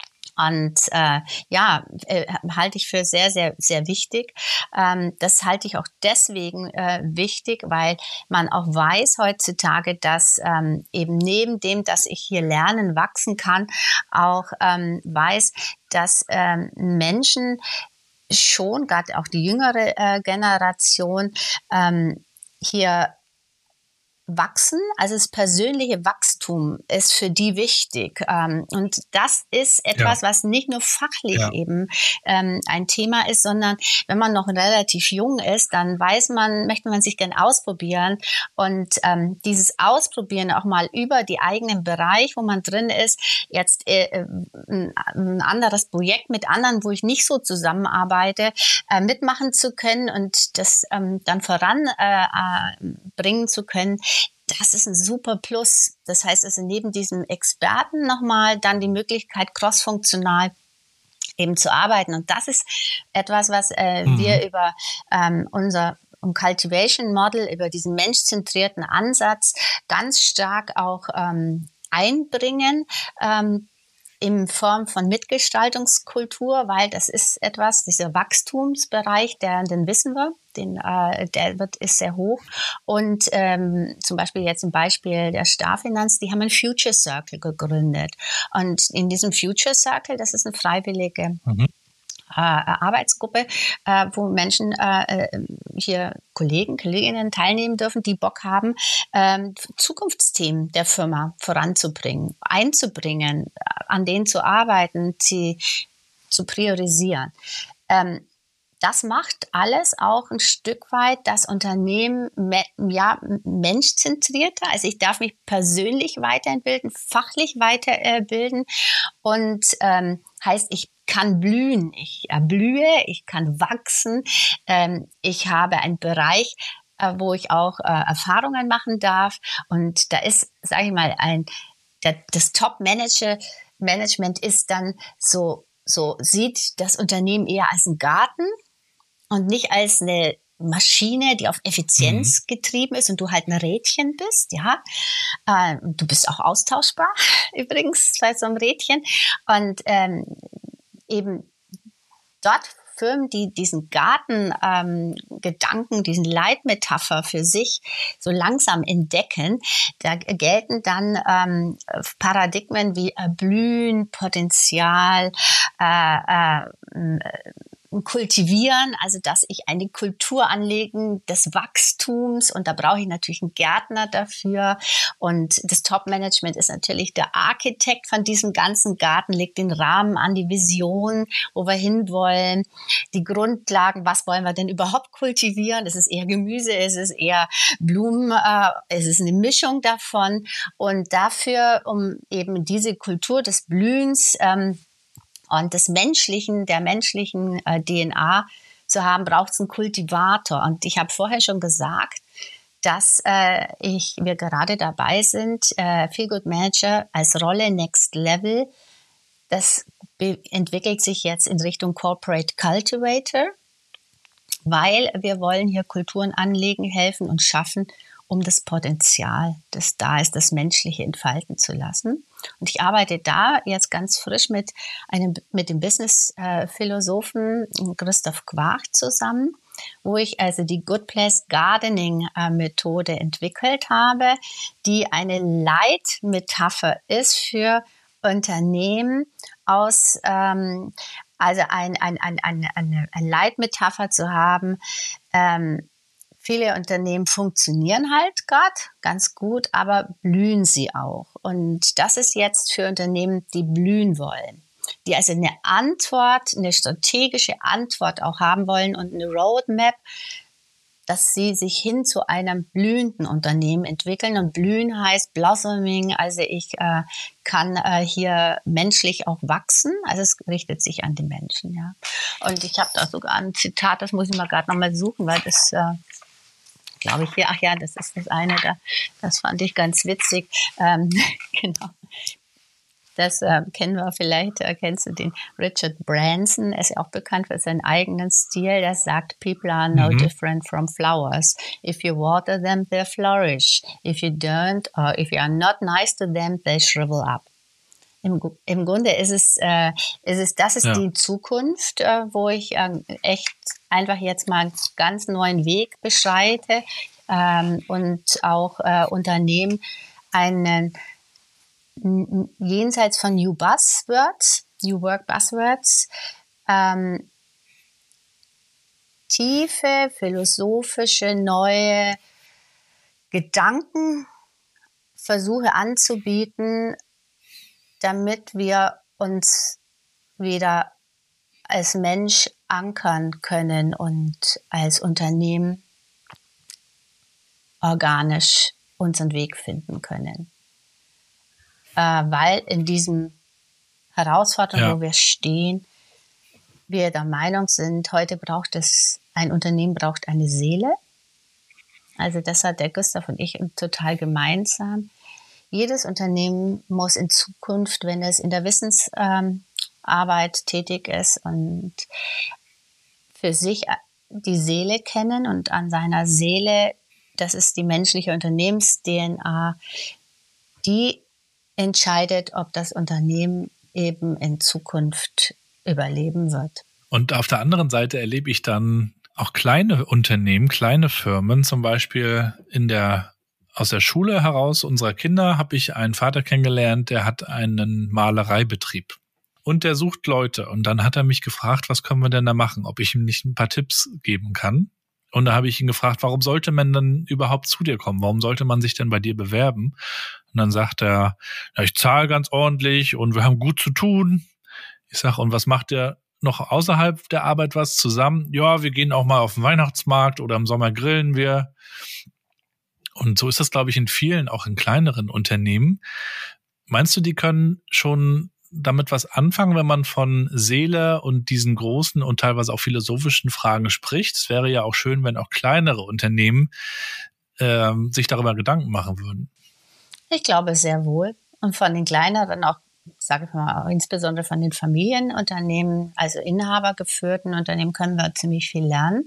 S4: Und äh, ja, äh, halte ich für sehr, sehr, sehr wichtig. Ähm, das halte ich auch deswegen äh, wichtig, weil man auch weiß heutzutage, dass ähm, eben neben dem, dass ich hier lernen, wachsen kann, auch ähm, weiß, dass ähm, Menschen schon, gerade auch die jüngere äh, Generation, ähm, hier wachsen, also das persönliche Wachstum ist für die wichtig. Ähm, und das ist etwas, ja. was nicht nur fachlich ja. eben ähm, ein Thema ist, sondern wenn man noch relativ jung ist, dann weiß man, möchte man sich gern ausprobieren. Und ähm, dieses Ausprobieren auch mal über die eigenen Bereich, wo man drin ist, jetzt äh, ein, ein anderes Projekt mit anderen, wo ich nicht so zusammenarbeite, äh, mitmachen zu können und das ähm, dann voranbringen äh, zu können, das ist ein super Plus. Das heißt, also neben diesem Experten nochmal dann die Möglichkeit, crossfunktional eben zu arbeiten. Und das ist etwas, was äh, mhm. wir über ähm, unser Cultivation Model, über diesen menschzentrierten Ansatz ganz stark auch ähm, einbringen. Ähm, in Form von Mitgestaltungskultur, weil das ist etwas, dieser Wachstumsbereich, der, den wissen wir, den, äh, der wird, ist sehr hoch. Und ähm, zum Beispiel jetzt im Beispiel der Starfinanz, die haben einen Future Circle gegründet. Und in diesem Future Circle, das ist eine freiwillige mhm. äh, Arbeitsgruppe, äh, wo Menschen, äh, hier Kollegen, Kolleginnen teilnehmen dürfen, die Bock haben, ähm, Zukunftsthemen der Firma voranzubringen, einzubringen, an denen zu arbeiten, sie zu priorisieren. Ähm, das macht alles auch ein Stück weit das Unternehmen me- ja, menschzentrierter. Also ich darf mich persönlich weiterbilden, fachlich weiterbilden und ähm, heißt, ich kann blühen, ich erblühe, ich kann wachsen, ähm, ich habe einen Bereich, äh, wo ich auch äh, Erfahrungen machen darf und da ist, sage ich mal, ein der, das Top-Management ist dann so, so sieht das Unternehmen eher als einen Garten und nicht als eine Maschine, die auf Effizienz mhm. getrieben ist und du halt ein Rädchen bist, ja. Äh, du bist auch austauschbar übrigens bei so einem Rädchen und ähm, eben dort Firmen, die diesen Garten-Gedanken, ähm, diesen Leitmetapher für sich so langsam entdecken, da gelten dann ähm, Paradigmen wie Erblühen, Potenzial, äh, äh, kultivieren, also dass ich eine Kultur anlegen des Wachstums und da brauche ich natürlich einen Gärtner dafür und das Top-Management ist natürlich der Architekt von diesem ganzen Garten, legt den Rahmen an, die Vision, wo wir hinwollen, die Grundlagen, was wollen wir denn überhaupt kultivieren, ist es eher Gemüse, ist es eher Blumen, äh, ist es eine Mischung davon und dafür, um eben diese Kultur des Blühens ähm, und des menschlichen, der menschlichen äh, D N A zu haben, braucht es einen Kultivator. Und ich habe vorher schon gesagt, dass äh, ich, wir gerade dabei sind, äh, Feel Good Manager als Rolle Next Level, das be- entwickelt sich jetzt in Richtung Corporate Cultivator, weil wir wollen hier Kulturen anlegen, helfen und schaffen, um das Potenzial, das da ist, das Menschliche entfalten zu lassen. Und ich arbeite da jetzt ganz frisch mit einem, mit dem Business-Philosophen Christoph Quach zusammen, wo ich also die Good Place Gardening äh, Methode entwickelt habe, die eine Leitmetapher ist für Unternehmen aus, ähm, also ein, ein, ein, ein, eine, eine Leitmetapher zu haben. Ähm, viele Unternehmen funktionieren halt gerade ganz gut, aber blühen sie auch. Und das ist jetzt für Unternehmen, die blühen wollen, die also eine Antwort, eine strategische Antwort auch haben wollen und eine Roadmap, dass sie sich hin zu einem blühenden Unternehmen entwickeln. Und blühen heißt Blossoming, also ich äh, kann äh, hier menschlich auch wachsen. Also es richtet sich an die Menschen, ja. Und ich habe da sogar ein Zitat, das muss ich mal gerade nochmal suchen, weil das, äh, glaube ich, ach ja, das ist das eine, da, das fand ich ganz witzig. Ähm, genau. Das äh, kennen wir vielleicht, äh, kennst du den Richard Branson, er ist ja auch bekannt für seinen eigenen Stil, der sagt, people are no mhm. different from flowers. If you water them, they flourish. If you don't, or if you are not nice to them, they shrivel up. Im, im Grunde ist es, äh, ist es, das ist ja. die Zukunft, äh, wo ich äh, echt einfach jetzt mal einen ganz neuen Weg beschreite ähm, und auch äh, Unternehmen einen jenseits von New Buzzwords, New Work Buzzwords, ähm, tiefe, philosophische, neue Gedanken, Versuche anzubieten, damit wir uns wieder als Mensch ankern können und als Unternehmen organisch unseren Weg finden können. Äh, weil in diesen Herausforderungen, ja. wo wir stehen, wir der Meinung sind, heute braucht es, ein Unternehmen braucht eine Seele. Also das hat der Gustav und ich total gemeinsam. Jedes Unternehmen muss in Zukunft, wenn es in der Wissensarbeit ähm, tätig ist und für sich die Seele kennen und an seiner Seele, das ist die menschliche Unternehmens-D N A, die entscheidet, ob das Unternehmen eben in Zukunft überleben wird.
S8: Und auf der anderen Seite erlebe ich dann auch kleine Unternehmen, kleine Firmen, zum Beispiel in der, aus der Schule heraus unserer Kinder habe ich einen Vater kennengelernt, der hat einen Malereibetrieb. Und der sucht Leute. Und dann hat er mich gefragt, was können wir denn da machen, ob ich ihm nicht ein paar Tipps geben kann. Und da habe ich ihn gefragt, warum sollte man dann überhaupt zu dir kommen? Warum sollte man sich denn bei dir bewerben? Und dann sagt er, ja, ich zahle ganz ordentlich und wir haben gut zu tun. Ich sage, und was macht ihr noch außerhalb der Arbeit was zusammen? Ja, wir gehen auch mal auf den Weihnachtsmarkt oder im Sommer grillen wir. Und so ist das, glaube ich, in vielen, auch in kleineren Unternehmen. Meinst du, die können schon damit was anfangen, wenn man von Seele und diesen großen und teilweise auch philosophischen Fragen spricht? Es wäre ja auch schön, wenn auch kleinere Unternehmen äh, sich darüber Gedanken machen würden.
S4: Ich glaube sehr wohl. Und von den kleineren auch, sage ich mal, auch insbesondere von den Familienunternehmen, also inhabergeführten Unternehmen, können wir ziemlich viel lernen.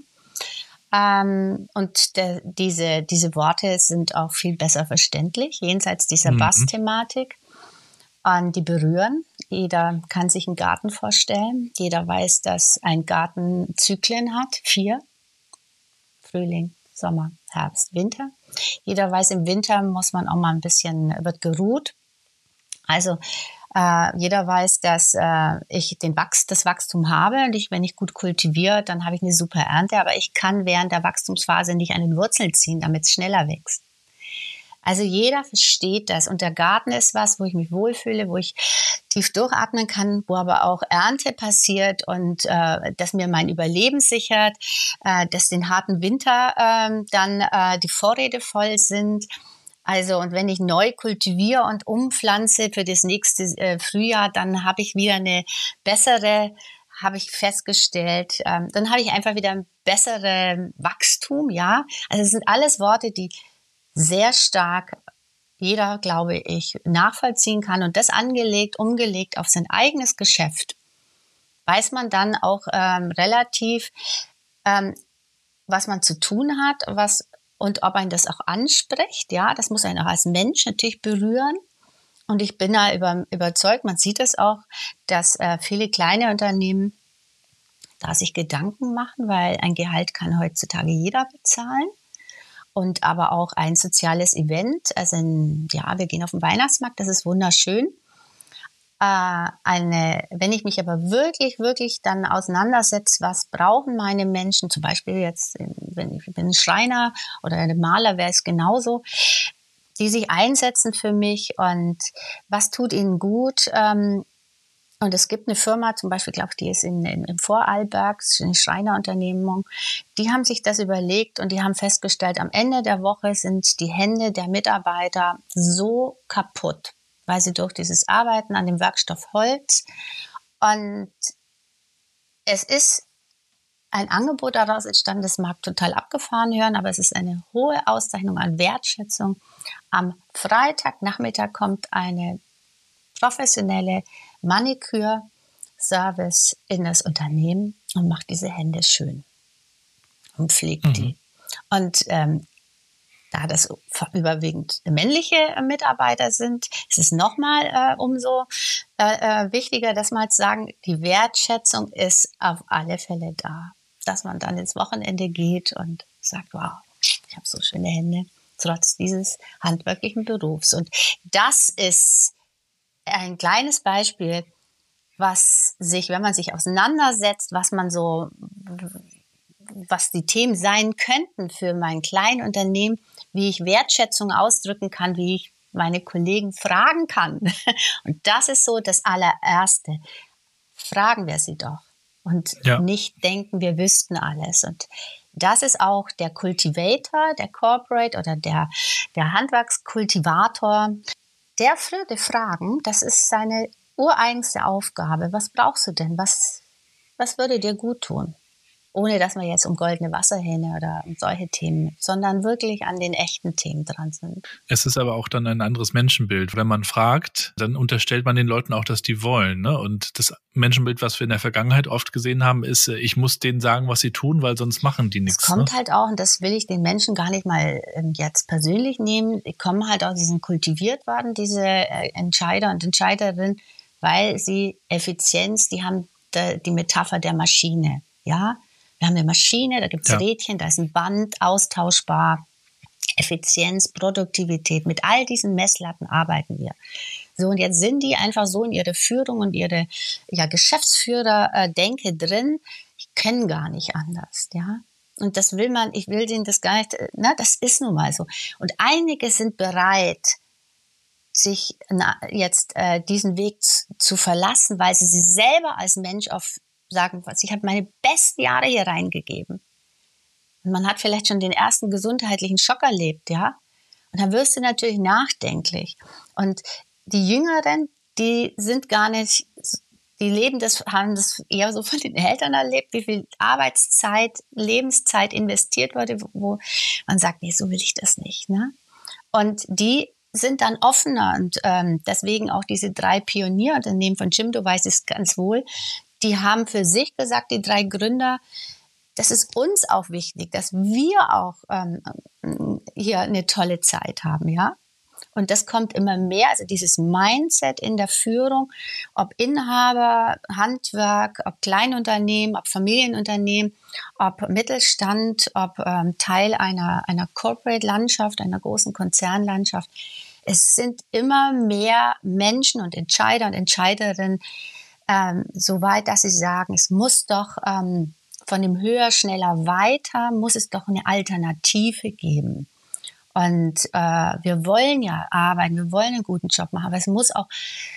S4: Ähm, und der, diese, diese Worte sind auch viel besser verständlich, jenseits dieser mhm. Bass-Thematik. Und die berühren. Jeder kann sich einen Garten vorstellen. Jeder weiß, dass ein Garten Zyklen hat. Vier. Frühling, Sommer, Herbst, Winter. Jeder weiß, im Winter muss man auch mal ein bisschen, wird geruht. Also äh, jeder weiß, dass äh, ich den Wachs, das Wachstum habe. Und ich, wenn ich gut kultiviere, dann habe ich eine super Ernte. Aber ich kann während der Wachstumsphase nicht an den Wurzeln ziehen, damit es schneller wächst. Also jeder versteht das. Und der Garten ist was, wo ich mich wohlfühle, wo ich tief durchatmen kann, wo aber auch Ernte passiert und äh, das mir mein Überleben sichert, äh, dass den harten Winter äh, dann äh, die Vorräte voll sind. Also und wenn ich neu kultiviere und umpflanze für das nächste äh, Frühjahr, dann habe ich wieder eine bessere, habe ich festgestellt, ähm, dann habe ich einfach wieder ein besseres Wachstum, ja. Also es sind alles Worte, die sehr stark jeder, glaube ich, nachvollziehen kann und das angelegt, umgelegt auf sein eigenes Geschäft, weiß man dann auch ähm, relativ, ähm, was man zu tun hat, was und ob einen das auch anspricht. Ja, das muss einen auch als Mensch natürlich berühren. Und ich bin da über, überzeugt, man sieht es auch, dass äh, viele kleine Unternehmen da sich Gedanken machen, weil ein Gehalt kann heutzutage jeder bezahlen. Und aber auch ein soziales Event, also ein, ja, wir gehen auf den Weihnachtsmarkt, das ist wunderschön. Äh, eine, wenn ich mich aber wirklich, wirklich dann auseinandersetze, was brauchen meine Menschen, zum Beispiel jetzt, wenn ich bin ein Schreiner oder ein Maler, wäre es genauso, die sich einsetzen für mich und was tut ihnen gut. Ähm, und es gibt eine Firma, zum Beispiel, glaube ich, die ist in, in, im Vorarlberg, eine Schreinerunternehmung, die haben sich das überlegt und die haben festgestellt, am Ende der Woche sind die Hände der Mitarbeiter so kaputt, weil sie durch dieses Arbeiten an dem Werkstoff Holz und es ist ein Angebot daraus entstanden, das mag total abgefahren hören, aber es ist eine hohe Auszeichnung an Wertschätzung. Am Freitagnachmittag kommt eine professionelle Maniküre-Service in das Unternehmen und macht diese Hände schön und pflegt mhm. die. Und ähm, da das überwiegend männliche Mitarbeiter sind, ist es nochmal äh, umso äh, wichtiger, dass man sagen, die Wertschätzung ist auf alle Fälle da. Dass man dann ins Wochenende geht und sagt, wow, ich habe so schöne Hände, trotz dieses handwerklichen Berufs. Und das ist ein kleines Beispiel, was sich, wenn man sich auseinandersetzt, was man so, was die Themen sein könnten für mein Kleinunternehmen, wie ich Wertschätzung ausdrücken kann, wie ich meine Kollegen fragen kann. Und das ist so das allererste. Fragen wir sie doch und ja. nicht denken, wir wüssten alles. Und das ist auch der Cultivator, der Corporate oder der, der Handwerkskultivator. Der würde fragen, das ist seine ureigenste Aufgabe. Was brauchst du denn? Was, was würde dir gut tun? Ohne, dass wir jetzt um goldene Wasserhähne oder um solche Themen, sondern wirklich an den echten Themen dran sind.
S8: Es ist aber auch dann ein anderes Menschenbild. Wenn man fragt, dann unterstellt man den Leuten auch, dass die wollen. Ne? Und das Menschenbild, was wir in der Vergangenheit oft gesehen haben, ist, ich muss denen sagen, was sie tun, weil sonst machen die nichts.
S4: Es kommt
S8: ne?
S4: halt auch, und das will ich den Menschen gar nicht mal jetzt persönlich nehmen, die kommen halt auch, die sind kultiviert worden, diese Entscheider und Entscheiderinnen, weil sie Effizienz, die haben die Metapher der Maschine, ja. Wir haben eine Maschine, da gibt es ja. Rädchen, da ist ein Band, austauschbar, Effizienz, Produktivität, mit all diesen Messlatten arbeiten wir. So, und jetzt sind die einfach so in ihre Führung und ihre ja, Geschäftsführer-Denke drin, die können gar nicht anders, ja. Und das will man, ich will denen das gar nicht, na, das ist nun mal so. Und einige sind bereit, sich na, jetzt äh, diesen Weg zu, zu verlassen, weil sie sich selber als Mensch auf sagen, was ich habe meine besten Jahre hier reingegeben. Und man hat vielleicht schon den ersten gesundheitlichen Schock erlebt, ja. Und dann wirst du natürlich nachdenklich. Und die Jüngeren, die sind gar nicht, die leben das, haben das eher so von den Eltern erlebt, wie viel Arbeitszeit, Lebenszeit investiert wurde, wo man sagt, nee, so will ich das nicht, ne? Und die sind dann offener und ähm, deswegen auch diese drei Pionierunternehmen von Jim, du weißt es ganz wohl, die haben für sich gesagt, die drei Gründer, das ist uns auch wichtig, dass wir auch ähm, hier eine tolle Zeit haben, ja. Und das kommt immer mehr, also dieses Mindset in der Führung, ob Inhaber, Handwerk, ob Kleinunternehmen, ob Familienunternehmen, ob Mittelstand, ob ähm, Teil einer, einer Corporate-Landschaft, einer großen Konzernlandschaft. Es sind immer mehr Menschen und Entscheider und Entscheiderinnen, Ähm, so weit, dass sie sagen, es muss doch ähm, von dem höher, schneller, weiter, muss es doch eine Alternative geben. Und äh, wir wollen ja arbeiten, wir wollen einen guten Job machen, aber es muss auch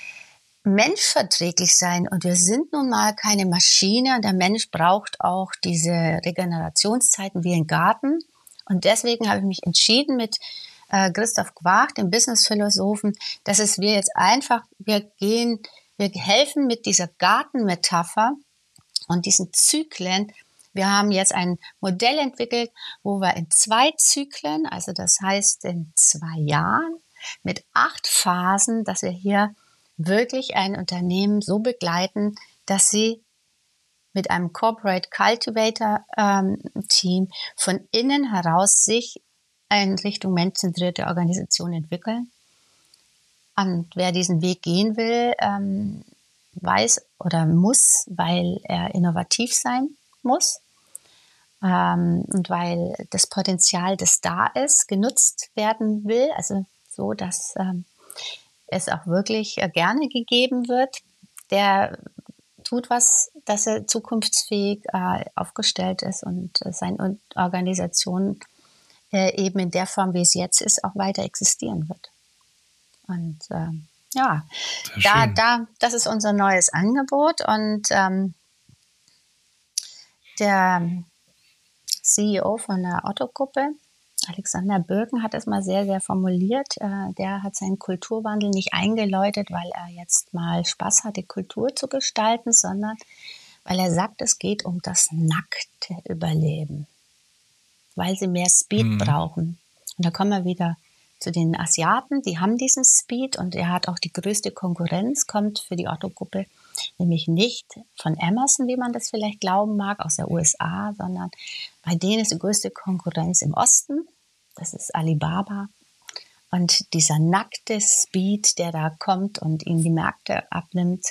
S4: menschverträglich sein. Und wir sind nun mal keine Maschine und der Mensch braucht auch diese Regenerationszeiten wie ein Garten. Und deswegen habe ich mich entschieden mit äh, Christoph Gwach, dem Businessphilosophen, dass es wir jetzt einfach, wir gehen Wir helfen mit dieser Gartenmetapher und diesen Zyklen Wir haben jetzt ein Modell entwickelt, wo wir in zwei Zyklen, also das heißt in zwei Jahren, mit acht Phasen, dass wir hier wirklich ein Unternehmen so begleiten, dass sie mit einem Corporate Cultivator ähm, Team von innen heraus sich in Richtung menschzentrierte Organisation entwickeln. Und wer diesen Weg gehen will, ähm, weiß oder muss, weil er innovativ sein muss ähm, und weil das Potenzial, das da ist, genutzt werden will, also so, dass ähm, es auch wirklich äh, gerne gegeben wird. Der tut was, dass er zukunftsfähig äh, aufgestellt ist und äh, seine Organisation äh, eben in der Form, wie es jetzt ist, auch weiter existieren wird. Und ähm, ja, da, da, das ist unser neues Angebot. Und ähm, der C E O von der Otto-Gruppe, Alexander Birken, hat das mal sehr, sehr formuliert. Äh, der hat seinen Kulturwandel nicht eingeläutet, weil er jetzt mal Spaß hatte, Kultur zu gestalten, sondern weil er sagt, es geht um das nackte Überleben, weil sie mehr Speed mhm. brauchen. Und da kommen wir wieder zu den Asiaten, die haben diesen Speed und er hat auch die größte Konkurrenz, kommt für die Otto-Gruppe nämlich nicht von Amazon, wie man das vielleicht glauben mag, aus der U S A, sondern bei denen ist die größte Konkurrenz im Osten, das ist Alibaba. Und dieser nackte Speed, der da kommt und ihnen die Märkte abnimmt,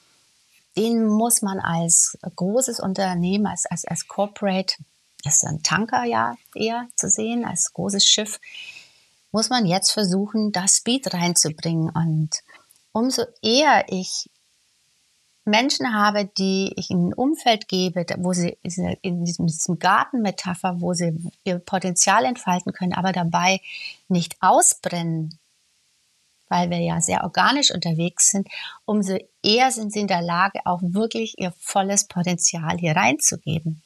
S4: den muss man als großes Unternehmen, als, als, als Corporate, das ist ein Tanker ja eher zu sehen, als großes Schiff, muss man jetzt versuchen, da Speed reinzubringen. Und umso eher ich Menschen habe, die ich in ein Umfeld gebe, wo sie in diesem, diesem Gartenmetapher, wo sie ihr Potenzial entfalten können, aber dabei nicht ausbrennen, weil wir ja sehr organisch unterwegs sind, umso eher sind sie in der Lage, auch wirklich ihr volles Potenzial hier reinzugeben.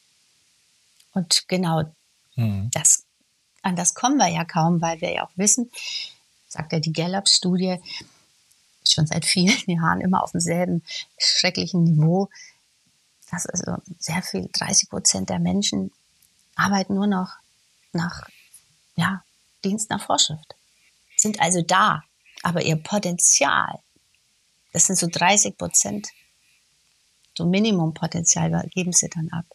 S4: Und genau mhm. das an das kommen wir ja kaum, weil wir ja auch wissen, sagt ja die Gallup-Studie, schon seit vielen Jahren immer auf demselben schrecklichen Niveau, dass also sehr viel, dreißig Prozent der Menschen arbeiten nur noch nach ja, Dienst nach Vorschrift, sind also da, aber ihr Potenzial, das sind so dreißig Prozent, so Minimumpotenzial geben sie dann ab.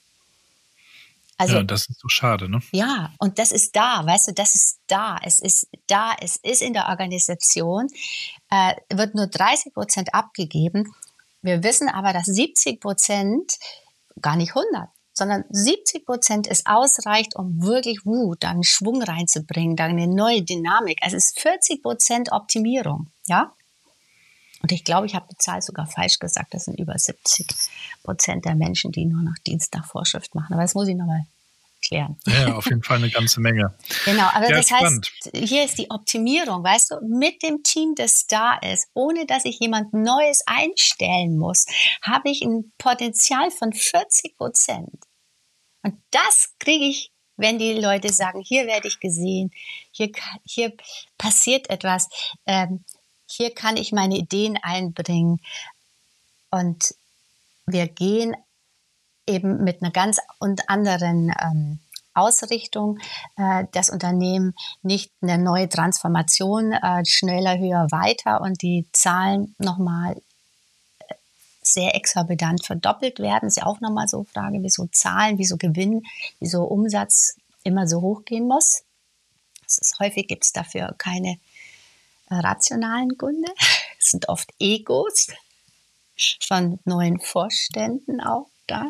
S4: Also,
S8: ja, das ist so schade, ne?
S4: Ja, und das ist da, weißt du, das ist da. Es ist da, es ist in der Organisation, äh, wird nur dreißig Prozent abgegeben. Wir wissen aber, dass siebzig Prozent, gar nicht hundert, sondern siebzig Prozent es ausreicht, um wirklich Wut, da einen Schwung reinzubringen, da eine neue Dynamik. Also es ist vierzig Prozent Optimierung, ja? Und ich glaube, ich habe die Zahl sogar falsch gesagt. Das sind über siebzig Prozent der Menschen, die nur noch Dienst nach Vorschrift machen. Aber das muss ich nochmal klären.
S8: Ja, auf jeden Fall eine ganze Menge.
S4: Genau, aber
S8: ja,
S4: das
S8: spannend.
S4: heißt, hier ist die Optimierung, weißt du, mit dem Team, das da ist, ohne dass ich jemand Neues einstellen muss, habe ich ein Potenzial von vierzig Prozent. Und das kriege ich, wenn die Leute sagen, hier werde ich gesehen, hier, hier passiert etwas, ähm, hier kann ich meine Ideen einbringen und wir gehen eben mit einer ganz und anderen ähm, Ausrichtung äh, das Unternehmen nicht eine neue Transformation, äh, schneller, höher, weiter und die Zahlen nochmal sehr exorbitant verdoppelt werden. Ist ja auch nochmal so eine Frage, wieso Zahlen, wieso Gewinn, wieso Umsatz immer so hoch gehen muss. Das ist, häufig gibt es dafür keine rationalen Gründe. Es sind oft Egos von neuen Vorständen auch da.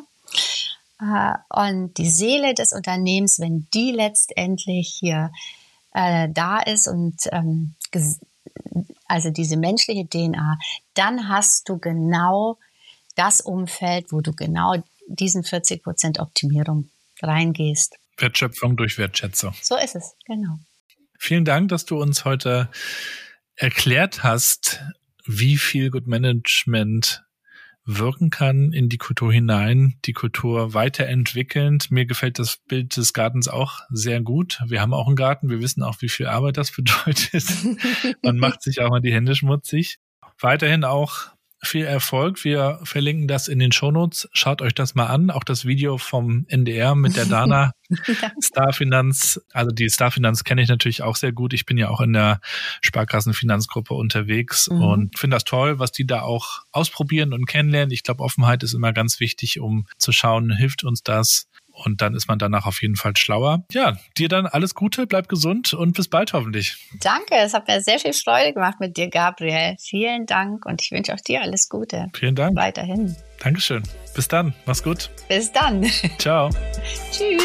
S4: Und die Seele des Unternehmens, wenn die letztendlich hier äh, da ist und ähm, also diese menschliche D N A, dann hast du genau das Umfeld, wo du genau diesen vierzig Prozent Optimierung reingehst.
S8: Wertschöpfung durch Wertschätzung.
S4: So ist es, genau.
S8: Vielen Dank, dass du uns heute erklärt hast, wie viel Good Management wirken kann in die Kultur hinein, die Kultur weiterentwickelnd. Mir gefällt das Bild des Gartens auch sehr gut. Wir haben auch einen Garten, wir wissen auch, wie viel Arbeit das bedeutet. Man macht sich auch mal die Hände schmutzig. Weiterhin auch viel Erfolg. Wir verlinken das in den Shownotes. Schaut euch das mal an. Auch das Video vom N D R mit der Dana. Ja. Starfinanz, also die Starfinanz kenne ich natürlich auch sehr gut. Ich bin ja auch in der Sparkassenfinanzgruppe unterwegs mhm. und finde das toll, was die da auch ausprobieren und kennenlernen. Ich glaube, Offenheit ist immer ganz wichtig, um zu schauen, hilft uns das? Und dann ist man danach auf jeden Fall schlauer. Ja, dir dann alles Gute, bleib gesund und bis bald hoffentlich.
S4: Danke, es hat mir sehr viel Freude gemacht mit dir, Gabriel. Vielen Dank und ich wünsche auch dir alles Gute.
S8: Vielen Dank.
S4: Weiterhin.
S8: Dankeschön. Bis dann. Mach's gut.
S4: Bis dann.
S8: Ciao.
S4: Tschüss.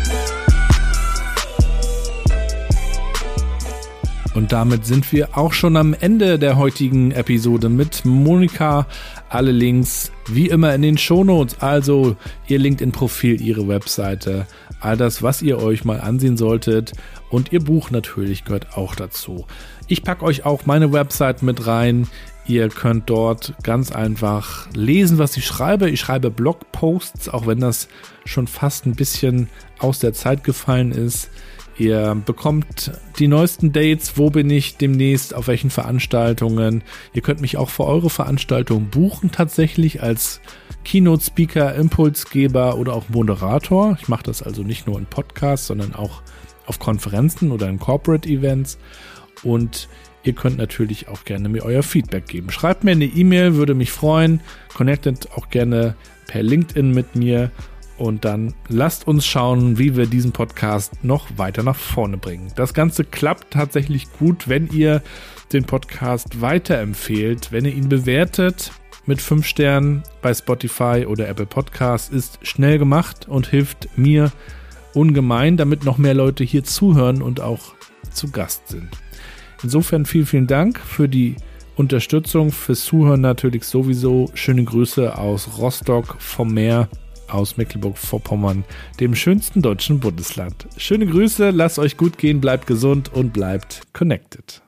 S6: Und damit sind wir auch schon am Ende der heutigen Episode mit Monika. Alle Links wie immer in den Shownotes, also ihr LinkedIn-Profil, ihre Webseite, all das, was ihr euch mal ansehen solltet. Und ihr Buch natürlich gehört auch dazu. Ich packe euch auch meine Website mit rein. Ihr könnt dort ganz einfach lesen, was ich schreibe. Ich schreibe Blogposts, auch wenn das schon fast ein bisschen aus der Zeit gefallen ist. Ihr bekommt die neuesten Dates, wo bin ich demnächst, auf welchen Veranstaltungen. Ihr könnt mich auch für eure Veranstaltung buchen, tatsächlich als Keynote-Speaker, Impulsgeber oder auch Moderator. Ich mache das also nicht nur in Podcasts, sondern auch auf Konferenzen oder in Corporate-Events. Und ihr könnt natürlich auch gerne mir euer Feedback geben. Schreibt mir eine E-Mail, würde mich freuen. Connectet auch gerne per LinkedIn mit mir. Und dann lasst uns schauen, wie wir diesen Podcast noch weiter nach vorne bringen. Das Ganze klappt tatsächlich gut, wenn ihr den Podcast weiterempfehlt, wenn ihr ihn bewertet mit fünf Sternen bei Spotify oder Apple Podcasts. Ist schnell gemacht und hilft mir ungemein, damit noch mehr Leute hier zuhören und auch zu Gast sind. Insofern vielen, vielen Dank für die Unterstützung, fürs Zuhören natürlich sowieso. Schöne Grüße aus Rostock vom Meer, aus Mecklenburg-Vorpommern, dem schönsten deutschen Bundesland. Schöne Grüße, lasst euch gut gehen, bleibt gesund und bleibt connected.